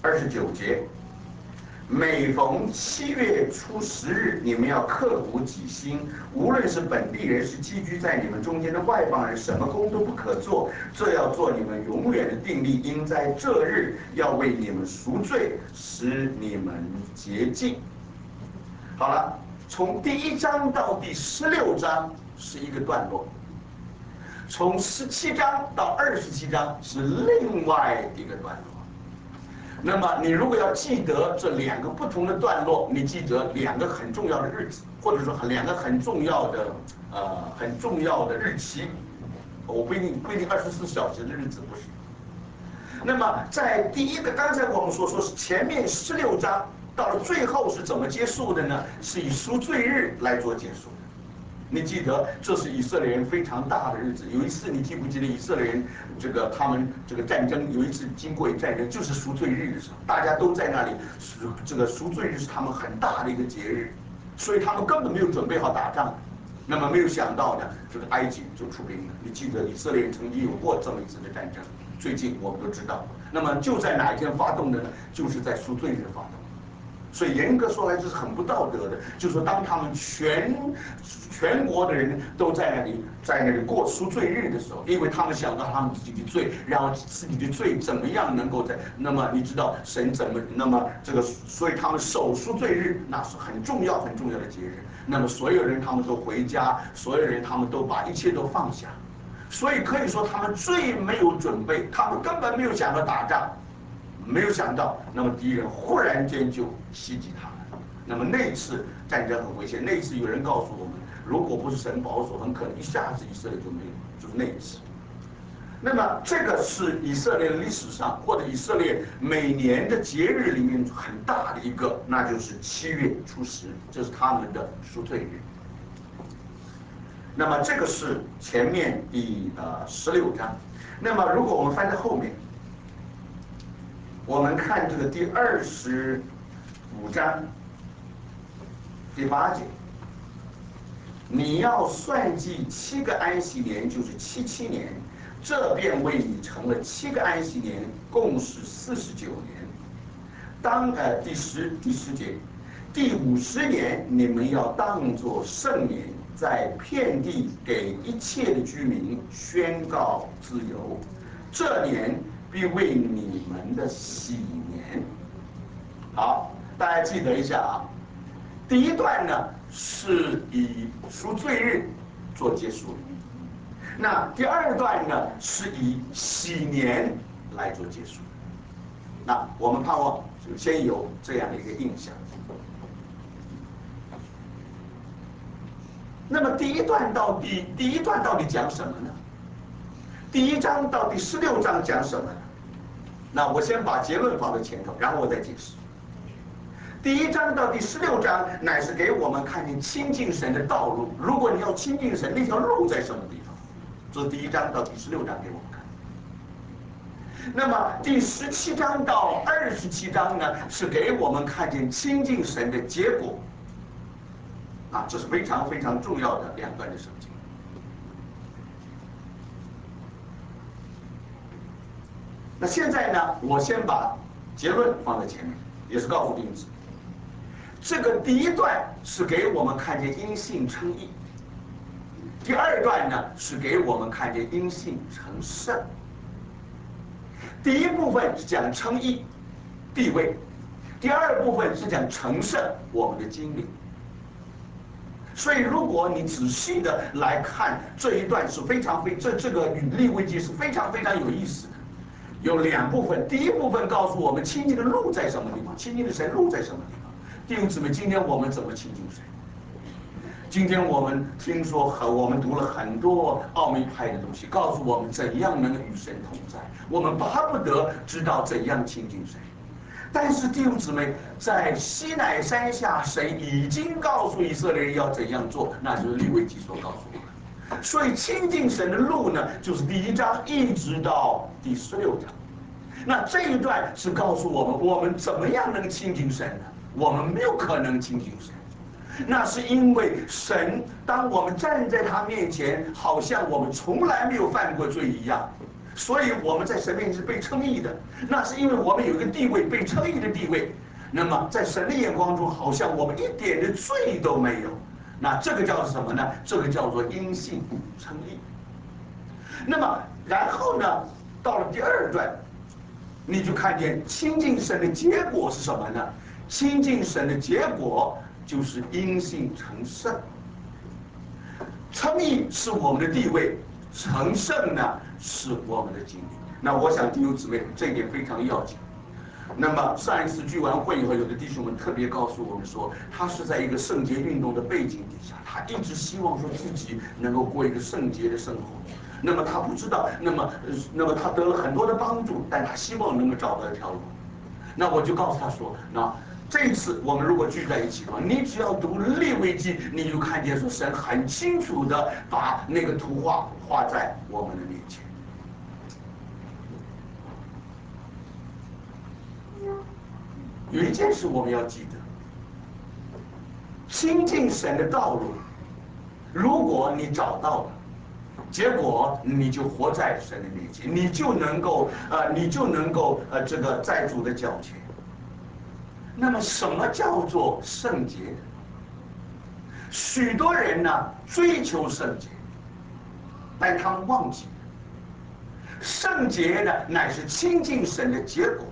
A: 29节，每逢7月初10日，你们要刻苦己心，无论是本地人，是寄居在你们中间的外邦人，什么工都不可做，这要做你们永远的定例。因在这日要为你们赎罪，使你们洁净。好了，从第1章到第16章是一个段落，从17章到27章是另外一个段落。那么你如果要记得这2个不同的段落，你记得2个很重要的日子，或者说2个很重要的日期。我不一定24小时的日子不是。那么在第一个，刚才我们说是前面16章到了最后是怎么结束的呢？是以赎罪日来做结束的。你记得这是以色列人非常大的日子。有一次你记不记得以色列人他们这个战争，有一次经过战争就是赎罪日的时候，大家都在那里，赎罪日是他们很大的一个节日，所以他们根本没有准备好打仗。那么没有想到呢，这个埃及就出兵了。你记得以色列人曾经有过这么一次的战争，最近我们都知道。那么就在哪一天发动的呢？就是在赎罪日发动。所以严格说来，这是很不道德的。就是说，当他们全国的人都在那里过赎罪日的时候，因为他们想到他们自己的罪，然后自己的罪怎么样能够那么你知道神怎么那么所以他们守赎罪日，那是很重要的节日。那么所有人他们都回家，所有人他们都把一切都放下，所以可以说他们最没有准备，他们根本没有想到打仗。没有想到，那么敌人忽然间就袭击他们。那么那次战争很危险，那次有人告诉我们，如果不是神保守，很可能一下子以色列就没有，就是那一次。那么这个是以色列历史上或者以色列每年的节日里面很大的一个，那就是7月初10，这是他们的赎罪日。那么这个是前面第16章。那么如果我们翻到后面，我们看这个第25章第8节，你要算计7个安息年，就是77年，这便为你成了7个安息年，共是49年。第10节，第50年你们要当作圣年，在遍地给一切的居民宣告自由。这年必为你们的喜年。好，大家记得一下啊。第一段呢是以赎罪日做结束，那第2段呢是以喜年来做结束。那我们盼望就先有这样的一个印象。那么第一段到底讲什么呢？第1章到第16章讲什么呢？那我先把结论放在前头，然后我再解释。第1章到第16章乃是给我们看见亲近神的道路。如果你要亲近神，那条路在什么地方？这是第1章到第16章给我们看。那么第17章到27章呢，是给我们看见亲近神的结果。啊，这是非常非常重要的2段的圣经。那现在呢，我先把结论放在前面，也是告诉弟兄姊妹，这个第1段是给我们看见因信称义，第2段呢是给我们看见因信成圣。第1部分是讲称义地位，第2部分是讲成圣我们的经历。所以，如果你仔细的来看这一段，是非常这个与利未记是非常非常有意思的。有2部分，第1部分告诉我们亲近的路在什么地方，亲近的神路在什么地方。弟兄姊妹，今天我们怎么亲近神？今天我们听说我们读了很多奥秘派的东西，告诉我们怎样能与神同在。我们巴不得知道怎样亲近神。但是弟兄姊妹，在西乃山下，神已经告诉以色列人要怎样做，那就是利未记所告诉我们。所以亲近神的路呢，就是第1章一直到第16章。那这一段是告诉我们怎么样能亲近神呢？我们没有可能亲近神，那是因为神，当我们站在他面前，好像我们从来没有犯过罪一样。 所以我们在神面前是被称义的，那是因为我们有一个地位，被称义的地位。那么在神的眼光中，好像我们一点的罪都没有。那这个叫什么呢？这个叫做因信称义。那么然后呢，到了第二段，你就看见亲近神的结果是什么呢？亲近神的结果就是因信成圣。称义是我们的地位，成圣呢是我们的经历。那我想弟兄姊妹，这一点非常要紧。那么上一次聚完会以后，有的弟兄们特别告诉我们说，他是在一个圣洁运动的背景底下，他一直希望说自己能够过一个圣洁的生活。那么他不知道，那么他得了很多的帮助，但他希望能够找到一条路。那我就告诉他说，那这一次我们如果聚在一起的话，你只要读利未记，你就看见说神很清楚的把那个图画画在我们的面前。有一件事我们要记得，亲近神的道路，如果你找到了，结果你就活在神的面前，你就能够这个在主的脚前。那么什么叫做圣洁？许多人呢追求圣洁，但他们忘记了，圣洁呢乃是亲近神的结果。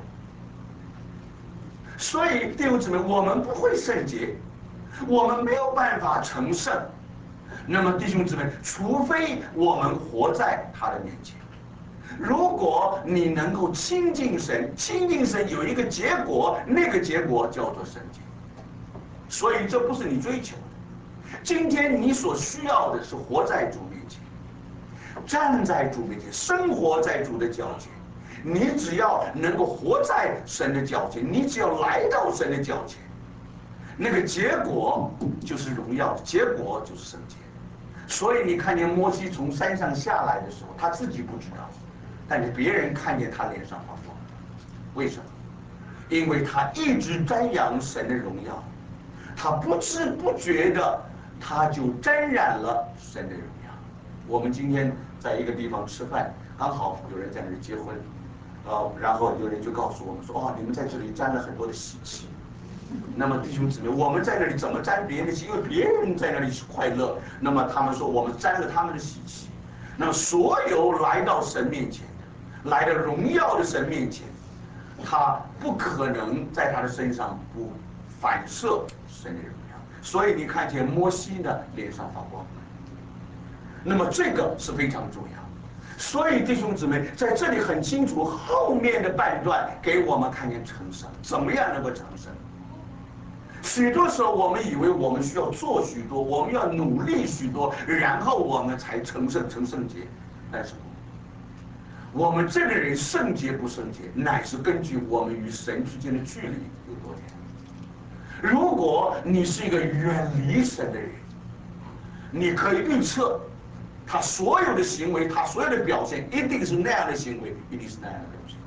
A: 所以弟兄姊妹，我们不会圣洁，我们没有办法成圣。那么弟兄姊妹，除非我们活在他的面前。如果你能够亲近神，亲近神有一个结果，那个结果叫做圣洁。所以这不是你追求的。今天你所需要的是活在主面前，站在主面前，生活在主的脚前。你只要能够活在神的脚前，你只要来到神的脚前，那个结果就是荣耀，结果就是圣洁。所以你看见摩西从山上下来的时候，他自己不知道，但是别人看见他脸上发光。为什么？因为他一直瞻仰神的荣耀，他不知不觉的他就沾染了神的荣耀。我们今天在一个地方吃饭，刚好有人在那里结婚，然后有人就告诉我们说，哦，你们在这里沾了很多的喜气。那么弟兄姊妹，我们在那里怎么沾别人的喜？因为别人在那里是快乐，那么他们说我们沾了他们的喜气。那么所有来到神面前的，来到荣耀的神面前，他不可能在他的身上不反射神的荣耀。所以你看见摩西呢脸上发光，那么这个是非常重要。所以弟兄姊妹在这里很清楚，后面的半段给我们看见成圣，怎么样能够成圣？许多时候我们以为我们需要做许多，我们要努力许多，然后我们才成圣成圣洁。但是我们这个人圣洁不圣洁，乃是根据我们与神之间的距离有多远。如果你是一个远离神的人，你可以预测他所有的行为，他所有的表现一定是那样的行为，一定是那样的表现。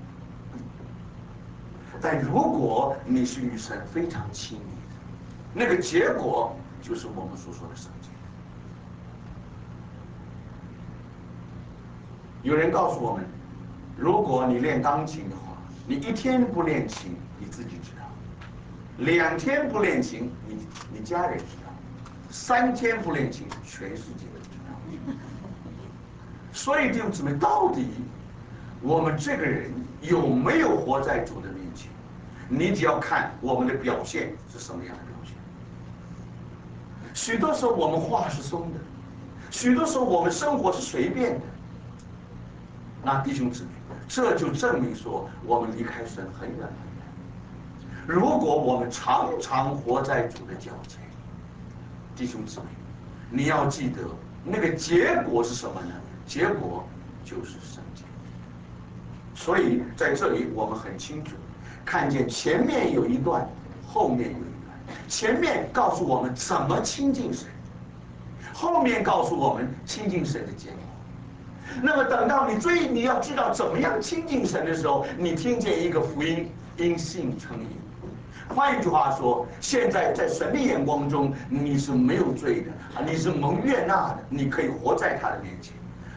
A: 但如果你是与神非常亲密的，那个结果就是我们所说的圣洁。有人告诉我们，如果你练钢琴的话，你一天不练琴，你自己知道；2天不练琴，你家人知道；3天不练琴，全世界都知道。所以弟兄姊妹，到底我们这个人有没有活在主的面前？你只要看我们的表现是什么样的表现。许多时候我们话是松的，许多时候我们生活是随便的。那弟兄姊妹，这就证明说我们离开神很远很远。如果我们常常活在主的脚前，弟兄姊妹，你要记得那个结果是什么呢？结果就是圣洁。所以在这里我们很清楚看见前面有一段，后面有一段。前面告诉我们怎么亲近神，后面告诉我们亲近神的结果。那么等到你要知道怎么样亲近神的时候，你听见一个福音，因信称义。换一句话说，现在在神的眼光中，你是没有罪的，你是蒙悦纳的，你可以活在他的面前。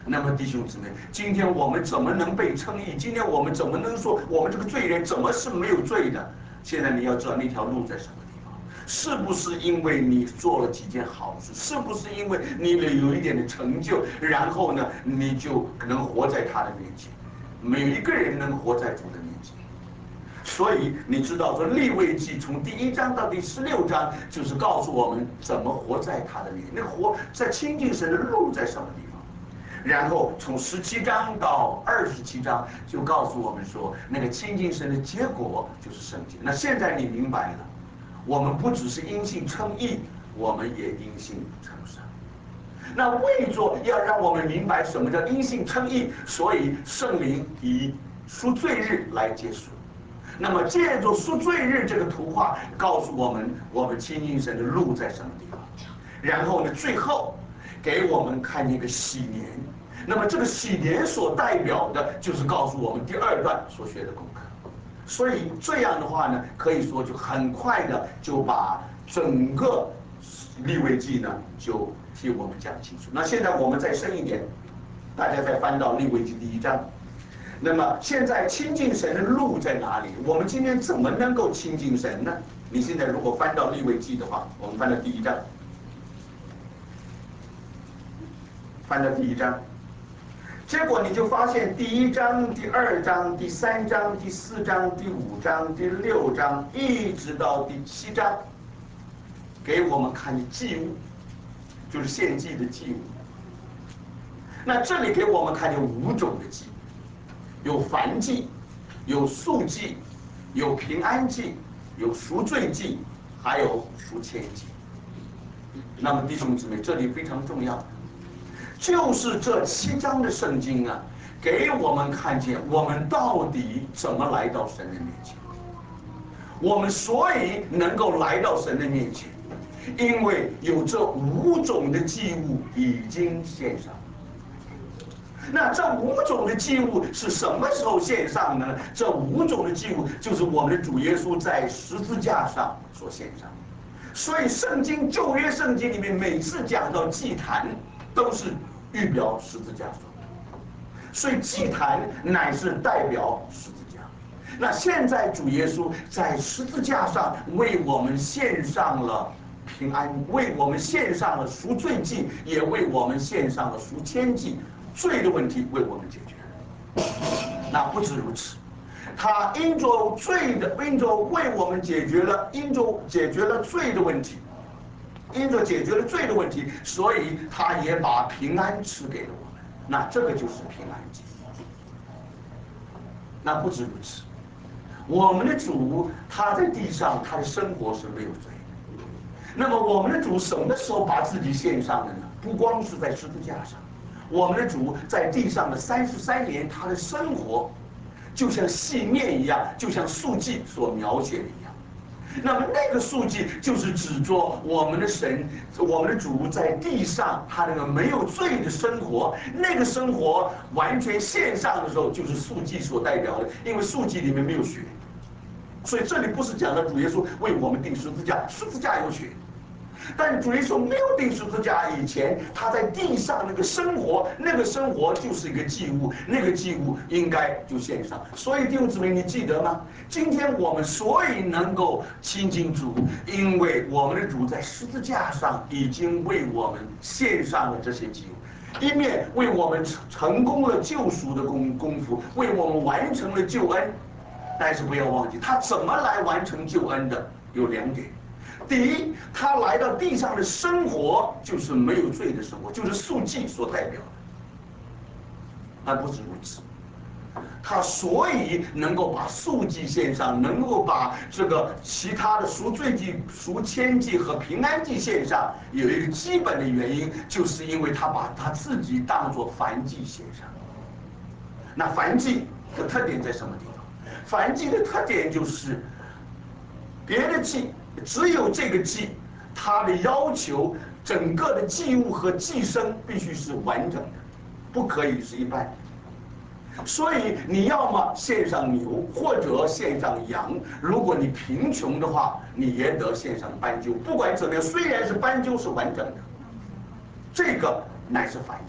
A: 那么弟兄姊妹，今天我们怎么能被称义？今天我们怎么能说我们这个罪人怎么是没有罪的？现在你要知道那条路在什么地方，是不是因为你做了几件好事？是不是因为你有一点的成就，然后呢，你就能活在他的面前？没有一个人能活在主的面前。所以你知道，说利未记从第1章到第16章，就是告诉我们怎么活在他的面前，那个活在亲近神的路在什么地方。然后从17章到27章，就告诉我们说，那个亲近神的结果就是圣洁。那现在你明白了，我们不只是因信称义，我们也因信称圣。那为着要让我们明白什么叫因信称义，所以圣灵以赎罪日来结束。那么借着赎罪日这个图画，告诉我们我们亲近神的路在什么地方。然后呢，最后给我们看一个禧年。那么这个禧年所代表的就是告诉我们第2段所学的功课。所以这样的话呢，可以说就很快的就把整个利未记呢就替我们讲清楚。那现在我们再深一点，大家再翻到利未记第1章。那么现在亲近神的路在哪里？我们今天怎么能够亲近神呢？你现在如果翻到利未记的话，我们翻到第1章，翻到第1章，结果你就发现第1章、第2章、第3章、第4章、第5章、第6章，一直到第7章，给我们看祭物，就是献祭的祭物。那这里给我们看见5种的祭，有燔祭，有素祭，有平安祭，有赎罪祭，还有赎愆祭。那么弟兄姊妹，这里非常重要，就是这7章的圣经啊，给我们看见我们到底怎么来到神的面前。我们所以能够来到神的面前，因为有这5种的祭物已经献上。那这5种的祭物是什么时候献上的呢？这5种的祭物就是我们的主耶稣在十字架上所献上。所以圣经旧约圣经里面每次讲到祭坛，都是预表十字架所。所以祭坛乃是代表十字架。那现在主耶稣在十字架上为我们献上了平安，为我们献上了赎罪祭，也为我们献上了赎愆祭。罪的问题为我们解决了。那不止如此，他因着为我们解决了罪的问题，因着解决了罪的问题，所以他也把平安赐给了我们。那这个就是平安祭。那不止如此，我们的主他在地上他的生活是没有罪的。那么我们的主什么时候把自己献上的呢？不光是在十字架上。我们的主在地上的33年，他的生活就像细面一样，就像素记所描写的一样。那么那个素记就是指着我们的神，我们的主在地上他那个没有罪的生活，那个生活完全献上的时候，就是素记所代表的。因为素记里面没有血，所以这里不是讲到主耶稣为我们钉十字架，十字架有血。但主耶稣没有钉十字架以前，他在地上那个生活，那个生活就是一个祭物，那个祭物应该就献上。所以弟兄姊妹，你记得吗？今天我们所以能够亲近主，因为我们的主在十字架上已经为我们献上了这些祭物，一面为我们成功了救赎的功夫，为我们完成了救恩。但是不要忘记，他怎么来完成救恩的？有2点。第一，他来到地上的生活就是没有罪的生活，就是素记所代表的。但不止如此，他所以能够把素记献上，能够把这个其他的赎罪祭、赎愆祭和平安祭献上，有一个基本的原因，就是因为他把他自己当作燔祭献上。那燔祭的特点在什么地方？燔祭的特点就是别的祭。只有这个祭，它的要求，整个的祭物和祭牲必须是完整的，不可以是一半。所以你要么献上牛，或者献上羊。如果你贫穷的话，你也得献上斑鸠。不管怎么样，虽然是斑鸠是完整的，这个乃是燔祭。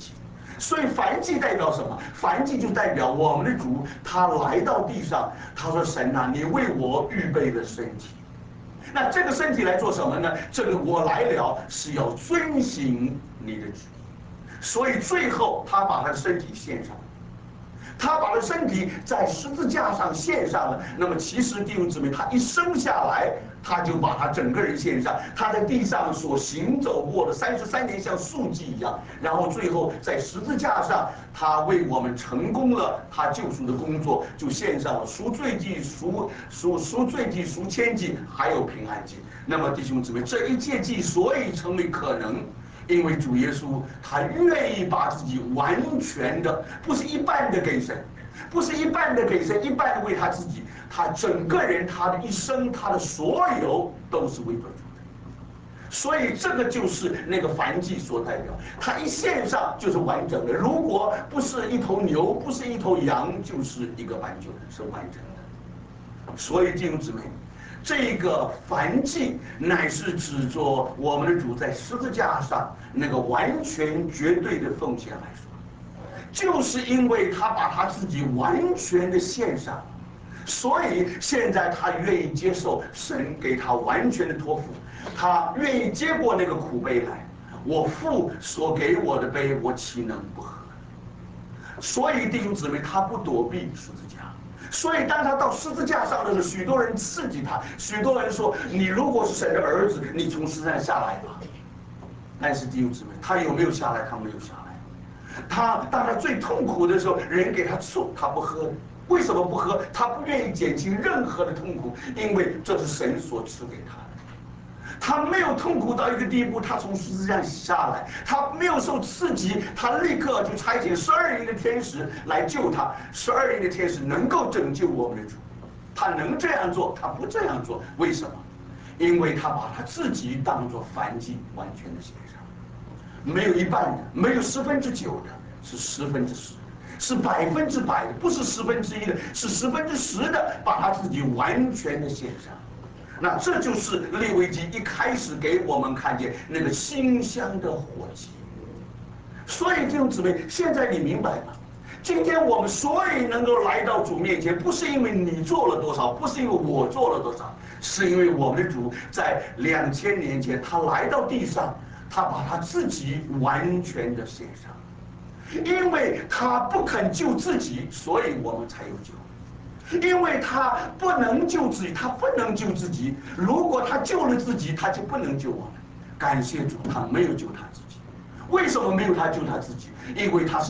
A: 所以燔祭代表什么？燔祭就代表我们的主他来到地上，他说：“神啊，你为我预备了身体。那这个身体来做什么呢？这个我来了是要遵行你的旨意。所以最后他把他的身体献上。”他把他身体在十字架上献上了。那么，其实弟兄姊妹，他一生下来，他就把他整个人献上。他在地上所行走过的33年，像速记一样。然后最后在十字架上，他为我们成功了他救赎的工作，就献上了赎罪祭、赎罪祭、赎愆祭，还有平安祭。那么，弟兄姊妹，这一切祭所以成为可能。因为主耶稣他愿意把自己完全的，不是一半的给神，不是一半的给神，一半为他自己，他整个人，他的一生，他的所有都是为主的。所以这个就是那个燔祭所代表，他一献上就是完整的。如果不是一头牛，不是一头羊，就是一个斑鸠，是完整的。所以弟兄姊妹，这个燔祭乃是指着我们的主在十字架上那个完全绝对的奉献来说，就是因为他把他自己完全的献上，所以现在他愿意接受神给他完全的托付，他愿意接过那个苦杯来。我父所给我的杯，我岂能不喝？所以弟兄姊妹，他不躲避十字架。所以当他到十字架上的时候，许多人刺激他，许多人说：“你如果是神的儿子，你从十字架下来吧。”但是弟兄姊妹，他有没有下来？他没有下来。当他最痛苦的时候，人给他醋，他不喝。为什么不喝？他不愿意减轻任何的痛苦，因为这是神所赐给他的。他没有痛苦到一个地步，他从十字架下来，他没有受刺激，他立刻就差遣12营的天使来救他。12营的天使能够拯救我们的主，他能这样做，他不这样做，为什么？因为他把他自己当作燔祭，完全的献上，没有一半的，没有9%的，是10%，是100%的，不是1/10的，是10%的，把他自己完全的献上。那这就是利未记一开始给我们看见那个馨香的火祭。所以弟兄姊妹，现在你明白吗？今天我们所以能够来到主面前，不是因为你做了多少，不是因为我做了多少，是因为我们的主在2000年前他来到地上，他把他自己完全的献上。因为他不肯救自己，所以我们才有救。因为他不能救自己，他不能救自己。如果他救了自己，他就不能救我们。感谢主，他没有救他自己。为什么没有他救他自己？因为他是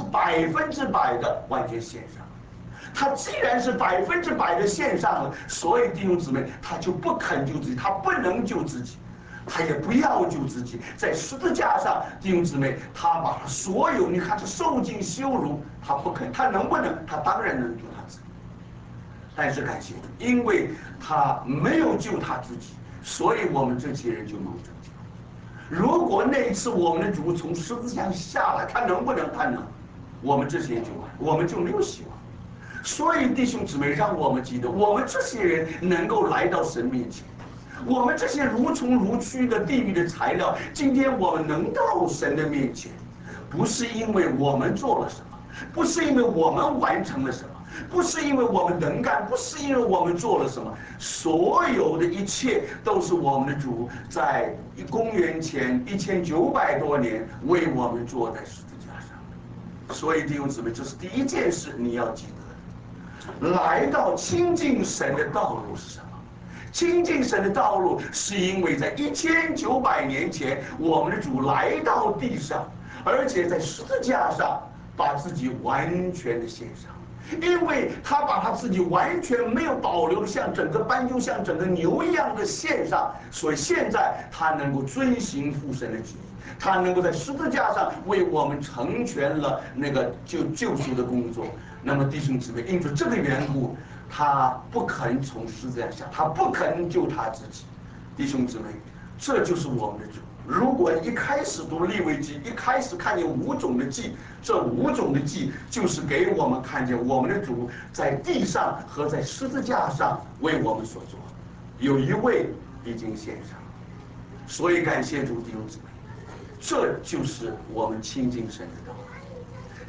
A: 100%的完全献上。他既然是100%的献上了，所以弟兄姊妹，他就不肯救自己，他不能救自己，他也不要救自己。在十字架上，弟兄姊妹，他把他所有，你看他受尽羞辱，他不肯，他能不能？他当然能救他自己。但是感谢主，因为他没有救他自己，所以我们这些人就蒙拯救。如果那一次我们的主从十字架下来，他能不能？他能，我们这些人就完，我们就没有希望。所以弟兄姊妹，让我们记得，我们这些人能够来到神面前，我们这些如虫如蛆的地狱的材料，今天我们能到神的面前，不是因为我们做了什么，不是因为我们完成了什么。不是因为我们能干，不是因为我们做了什么，所有的一切都是我们的主在公元前1900多年为我们做在十字架上的。所以弟兄姊妹，这是第一件事你要记得的。来到亲近神的道路是什么？亲近神的道路是因为在1900年前，我们的主来到地上，而且在十字架上把自己完全的献上。因为他把他自己完全没有保留的，像整个斑鸠、像整个牛一样的献上，所以现在他能够遵行父神的旨意，他能够在十字架上为我们成全了那个救赎的工作。那么弟兄姊妹，因着这个缘故，他不肯从十字架下，他不肯救他自己。弟兄姊妹，这就是我们的主。如果一开始读利未记，一开始看见5种的祭，这5种的祭就是给我们看见我们的主在地上和在十字架上为我们所做，有一位已经献上，所以感谢主弟兄姊妹，这就是我们亲近神的道路。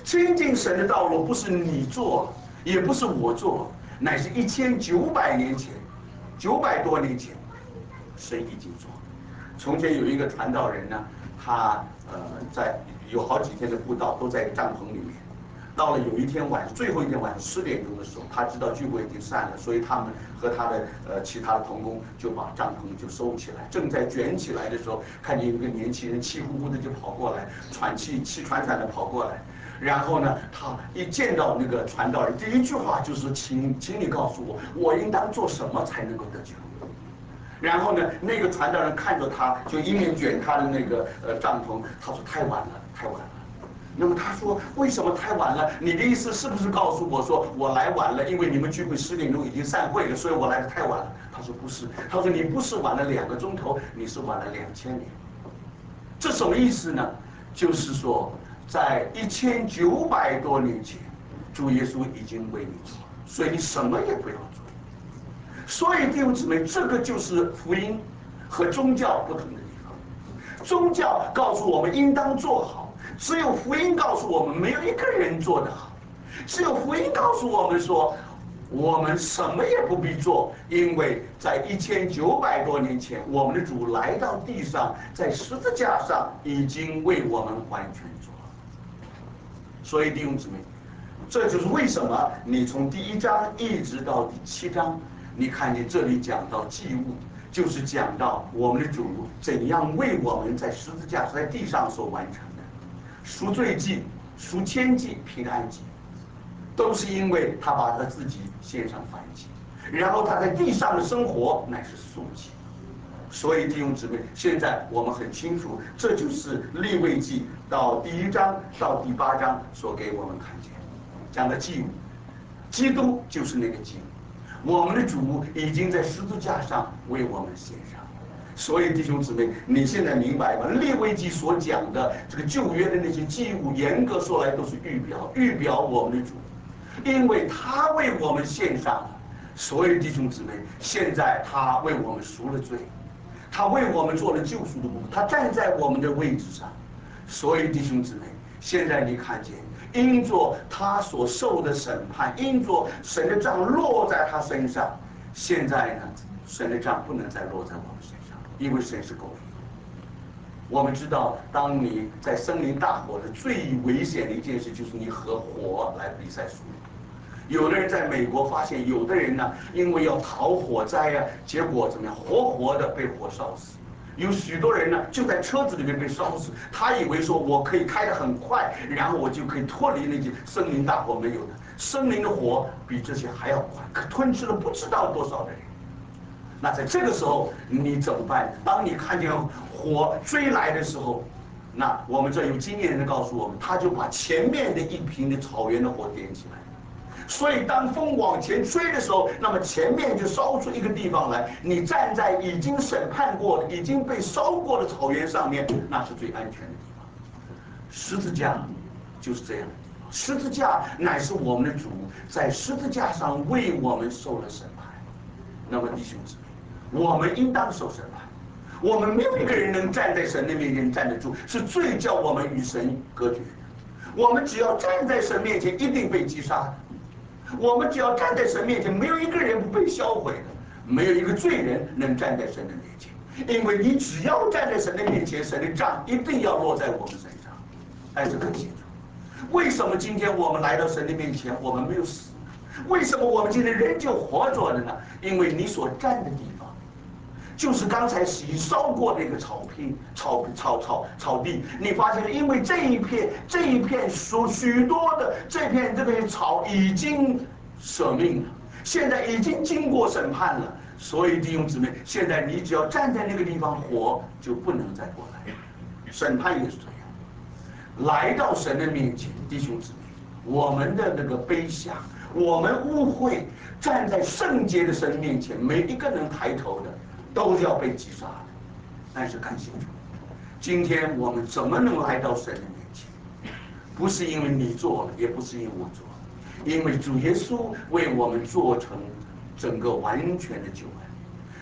A: 亲近神的道路不是你做，也不是我做，乃是1900年前，900多年前，神已经做。从前有一个传道人呢，他在有好几天的布道都在帐篷里面。到了有一天晚上，最后一天晚上10点钟的时候，他知道聚会已经散了，所以他们和他的其他的同工就把帐篷就收起来。正在卷起来的时候，看见有一个年轻人气呼呼的就跑过来，气喘喘的跑过来。然后呢，他一见到那个传道人，第一句话就是说：“请你告诉我，我应当做什么才能够得救？”然后呢，那个传道人看着他，就一面卷他的那个帐篷，他说：“太晚了，太晚了。”那么他说：“为什么太晚了？你的意思是不是告诉我说我来晚了？因为你们聚会10点钟已经散会了，所以我来的太晚了。”他说：“不是，他说你不是晚了2个钟头，你是晚了2000年。”这什么意思呢？就是说，在1900多年前，主耶稣已经为你做，所以你什么也不要做。所以弟兄姊妹，这个就是福音和宗教不同的地方。宗教告诉我们应当做好，只有福音告诉我们没有一个人做得好。只有福音告诉我们说，我们什么也不必做，因为在1900多年前，我们的主来到地上，在十字架上已经为我们完全做了。所以弟兄姊妹，这就是为什么你从第1章一直到第7章，你看见这里讲到祭物，就是讲到我们的主怎样为我们在十字架在地上所完成的赎罪祭、赎愆祭、平安祭，都是因为他把他自己献上燔祭，然后他在地上的生活乃是素祭。所以弟兄姊妹，现在我们很清楚，这就是利未记到第1章到第8章所给我们看见讲的祭物。基督就是那个祭物，我们的主已经在十字架上为我们献上。所以弟兄姊妹，你现在明白吗？利未记所讲的这个旧约的那些祭物，严格说来都是预表我们的主，因为他为我们献上了。所以弟兄姊妹，现在他为我们赎了罪，他为我们做了救赎的工作，他站在我们的位置上。所以弟兄姊妹，现在你看见，因着他所受的审判，因着神的杖落在他身上，现在呢，神的杖不能再落在我们身上，因为神是公义。我们知道，当你在森林大火的最危险的一件事，就是你和火来比赛输。有的人在美国发现，有的人呢，因为要逃火灾啊，结果怎么样，活活的被火烧死。有许多人呢，就在车子里面被烧死，他以为说我可以开得很快，然后我就可以脱离那些森林大火。没有的，森林的火比这些还要快，可吞吃了不知道多少的人。那在这个时候你怎么办？当你看见火追来的时候，那我们这有经验的人告诉我们，他就把前面的一瓶的草原的火点起来。所以当风往前吹的时候，那么前面就烧出一个地方来，你站在已经审判过的、已经被烧过的草原上面，那是最安全的地方。十字架就是这样的地方，十字架乃是我们的主在十字架上为我们受了审判。那么弟兄姊妹，我们应当受审判。我们没有一个人能站在神的面前站得住，是罪叫我们与神隔绝的。我们只要站在神面前，一定被击杀的。我们只要站在神面前，没有一个人不被销毁的，没有一个罪人能站在神的面前，因为你只要站在神的面前，神的杖一定要落在我们身上。但是很清楚，为什么今天我们来到神的面前，我们没有死？为什么我们今天仍旧活着的呢？因为你所站的地方，就是刚才洗烧过的一个草地，你发现，因为这一片许多的这片草已经舍命了，现在已经经过审判了。所以弟兄姊妹，现在你只要站在那个地方，火就不能再过来。审判也是这样，来到神的面前，弟兄姊妹，我们的那个卑下，我们污秽，站在圣洁的神面前，每一个能抬头的都要被击杀的。但是感谢主，今天我们怎么能来到神的面前？不是因为你做了，也不是因为我做了，因为主耶稣为我们做成整个完全的救恩。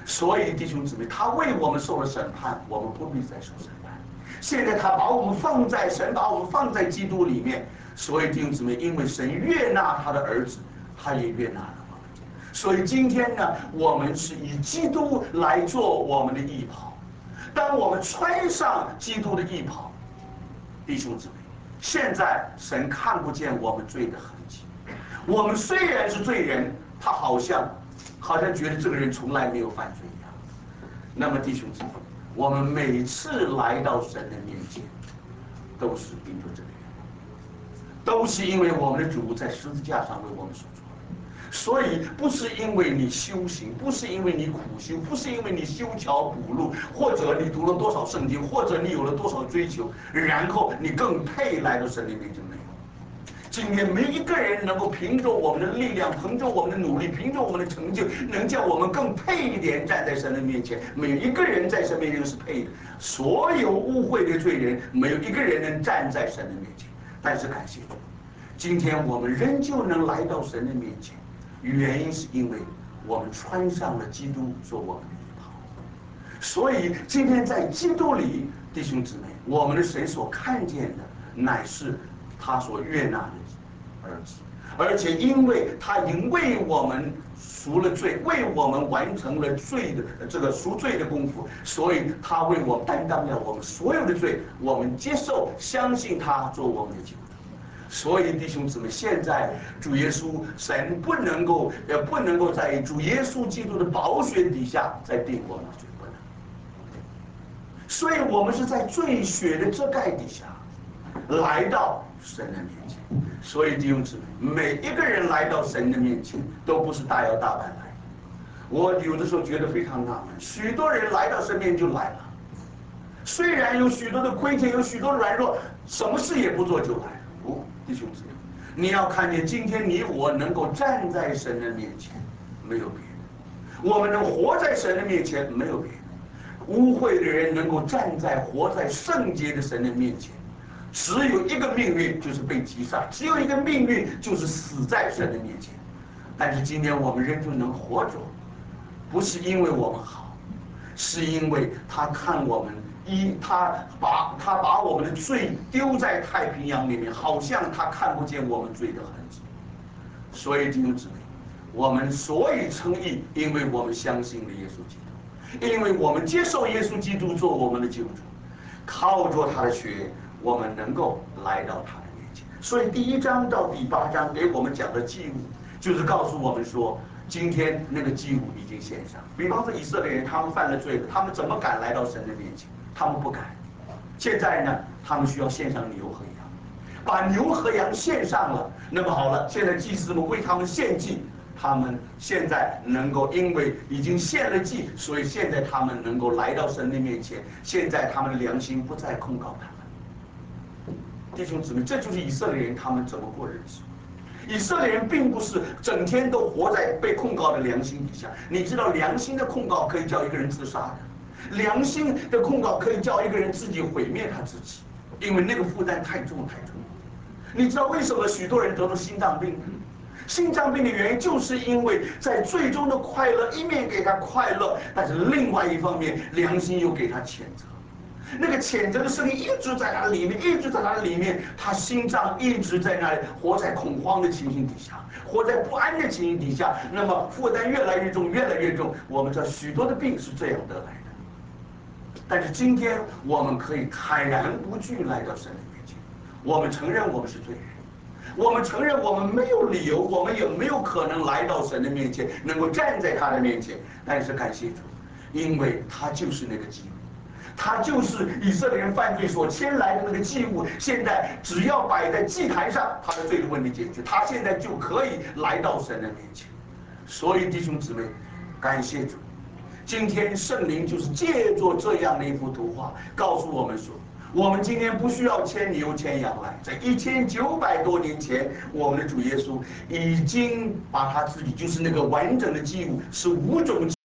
A: 所以弟兄姊妹，他为我们受了审判，我们不必再受审判。现在他把我们放在神把我们放在基督里面，所以弟兄姊妹，因为神悦纳他的儿子，他也悦纳了我们。所以今天呢，我们是以基督来做我们的义袍。当我们穿上基督的义袍，弟兄姊妹，现在神看不见我们罪的痕迹。我们虽然是罪人，他好像觉得这个人从来没有犯罪一样。那么弟兄姊妹，我们每次来到神的面前，都是因着这个原因，都是因为我们的主在十字架上为我们所做的。所以不是因为你修行，不是因为你苦修，不是因为你修桥补路，或者你读了多少圣经，或者你有了多少追求，然后你更配来到神的面前，没有。今天没一个人能够凭着我们的力量，凭着我们的努力，凭着我们的成就，能叫我们更配一点站在神的面前。没有一个人在神面前是配的。所有污秽的罪人，没有一个人能站在神的面前。但是感谢主，今天我们仍旧能来到神的面前，原因是因为我们穿上了基督做我们的衣袍。所以今天在基督里，弟兄姊妹，我们的神所看见的乃是他所悦纳的儿子，而且因为他已经为我们赎了罪，为我们完成了罪的这个赎罪的功夫，所以他为我们担当了我们所有的罪，我们接受相信他做我们的救主。所以弟兄姊妹，现在主耶稣神不能够在主耶稣基督的宝血底下再定我们的罪，不能。所以我们是在罪血的遮盖底下来到神的面前。所以弟兄姊妹，每一个人来到神的面前都不是大摇大摆来的。我有的时候觉得非常纳闷，许多人来到神面前就来了，虽然有许多的亏欠，有许多的软弱，什么事也不做就来了。不，弟兄姊妹，你要看见今天你我能够站在神的面前，没有别的；我们能活在神的面前，没有别的。污秽的人能够站在活在圣洁的神的面前，只有一个命运，就是被击杀；只有一个命运，就是死在神的面前。但是今天我们仍旧能活着，不是因为我们好，是因为他看我们他把我们的罪丢在太平洋里面，好像他看不见我们罪的痕迹。所以弟兄姊妹，我们所以称义，因为我们相信了耶稣基督，因为我们接受耶稣基督做我们的救主，靠着他的血，我们能够来到他的面前。所以第1章到第8章给我们讲的祭物，就是告诉我们说，今天那个祭物已经献上。比方说以色列人，他们犯了罪了，他们怎么敢来到神的面前？他们不敢。现在呢，他们需要献上牛和羊，把牛和羊献上了，那么好了，现在祭司们为他们献祭，他们现在能够因为已经献了祭，所以现在他们能够来到神的面前。现在他们的良心不再控告他们。弟兄姊妹，这就是以色列人他们怎么过日子。以色列人并不是整天都活在被控告的良心底下。你知道，良心的控告可以叫一个人自杀的，良心的控告可以叫一个人自己毁灭他自己，因为那个负担太重太重。你知道为什么许多人得了心脏病？心脏病的原因就是因为在最终的快乐，一面给他快乐，但是另外一方面良心又给他谴责。那个谴责的声音一直在他里面，一直在他里面，他心脏一直在那里，活在恐慌的情形底下，活在不安的情形底下，那么负担越来越重，越来越重。我们知道许多的病是这样得来的，但是今天我们可以坦然不惧来到神的面前。我们承认我们是罪人，我们承认我们没有理由，我们也没有可能来到神的面前，能够站在他的面前。但是感谢主，因为他就是那个基督。他就是以色列人犯罪所牵来的那个祭物，现在只要摆在祭坛上，他的罪的问题解决，他现在就可以来到神的面前。所以弟兄姊妹，感谢主，今天圣灵就是借着这样的一幅图画，告诉我们说，我们今天不需要牵牛牵羊来，在1900多年前，我们的主耶稣已经把他自己就是那个完整的祭物，是5种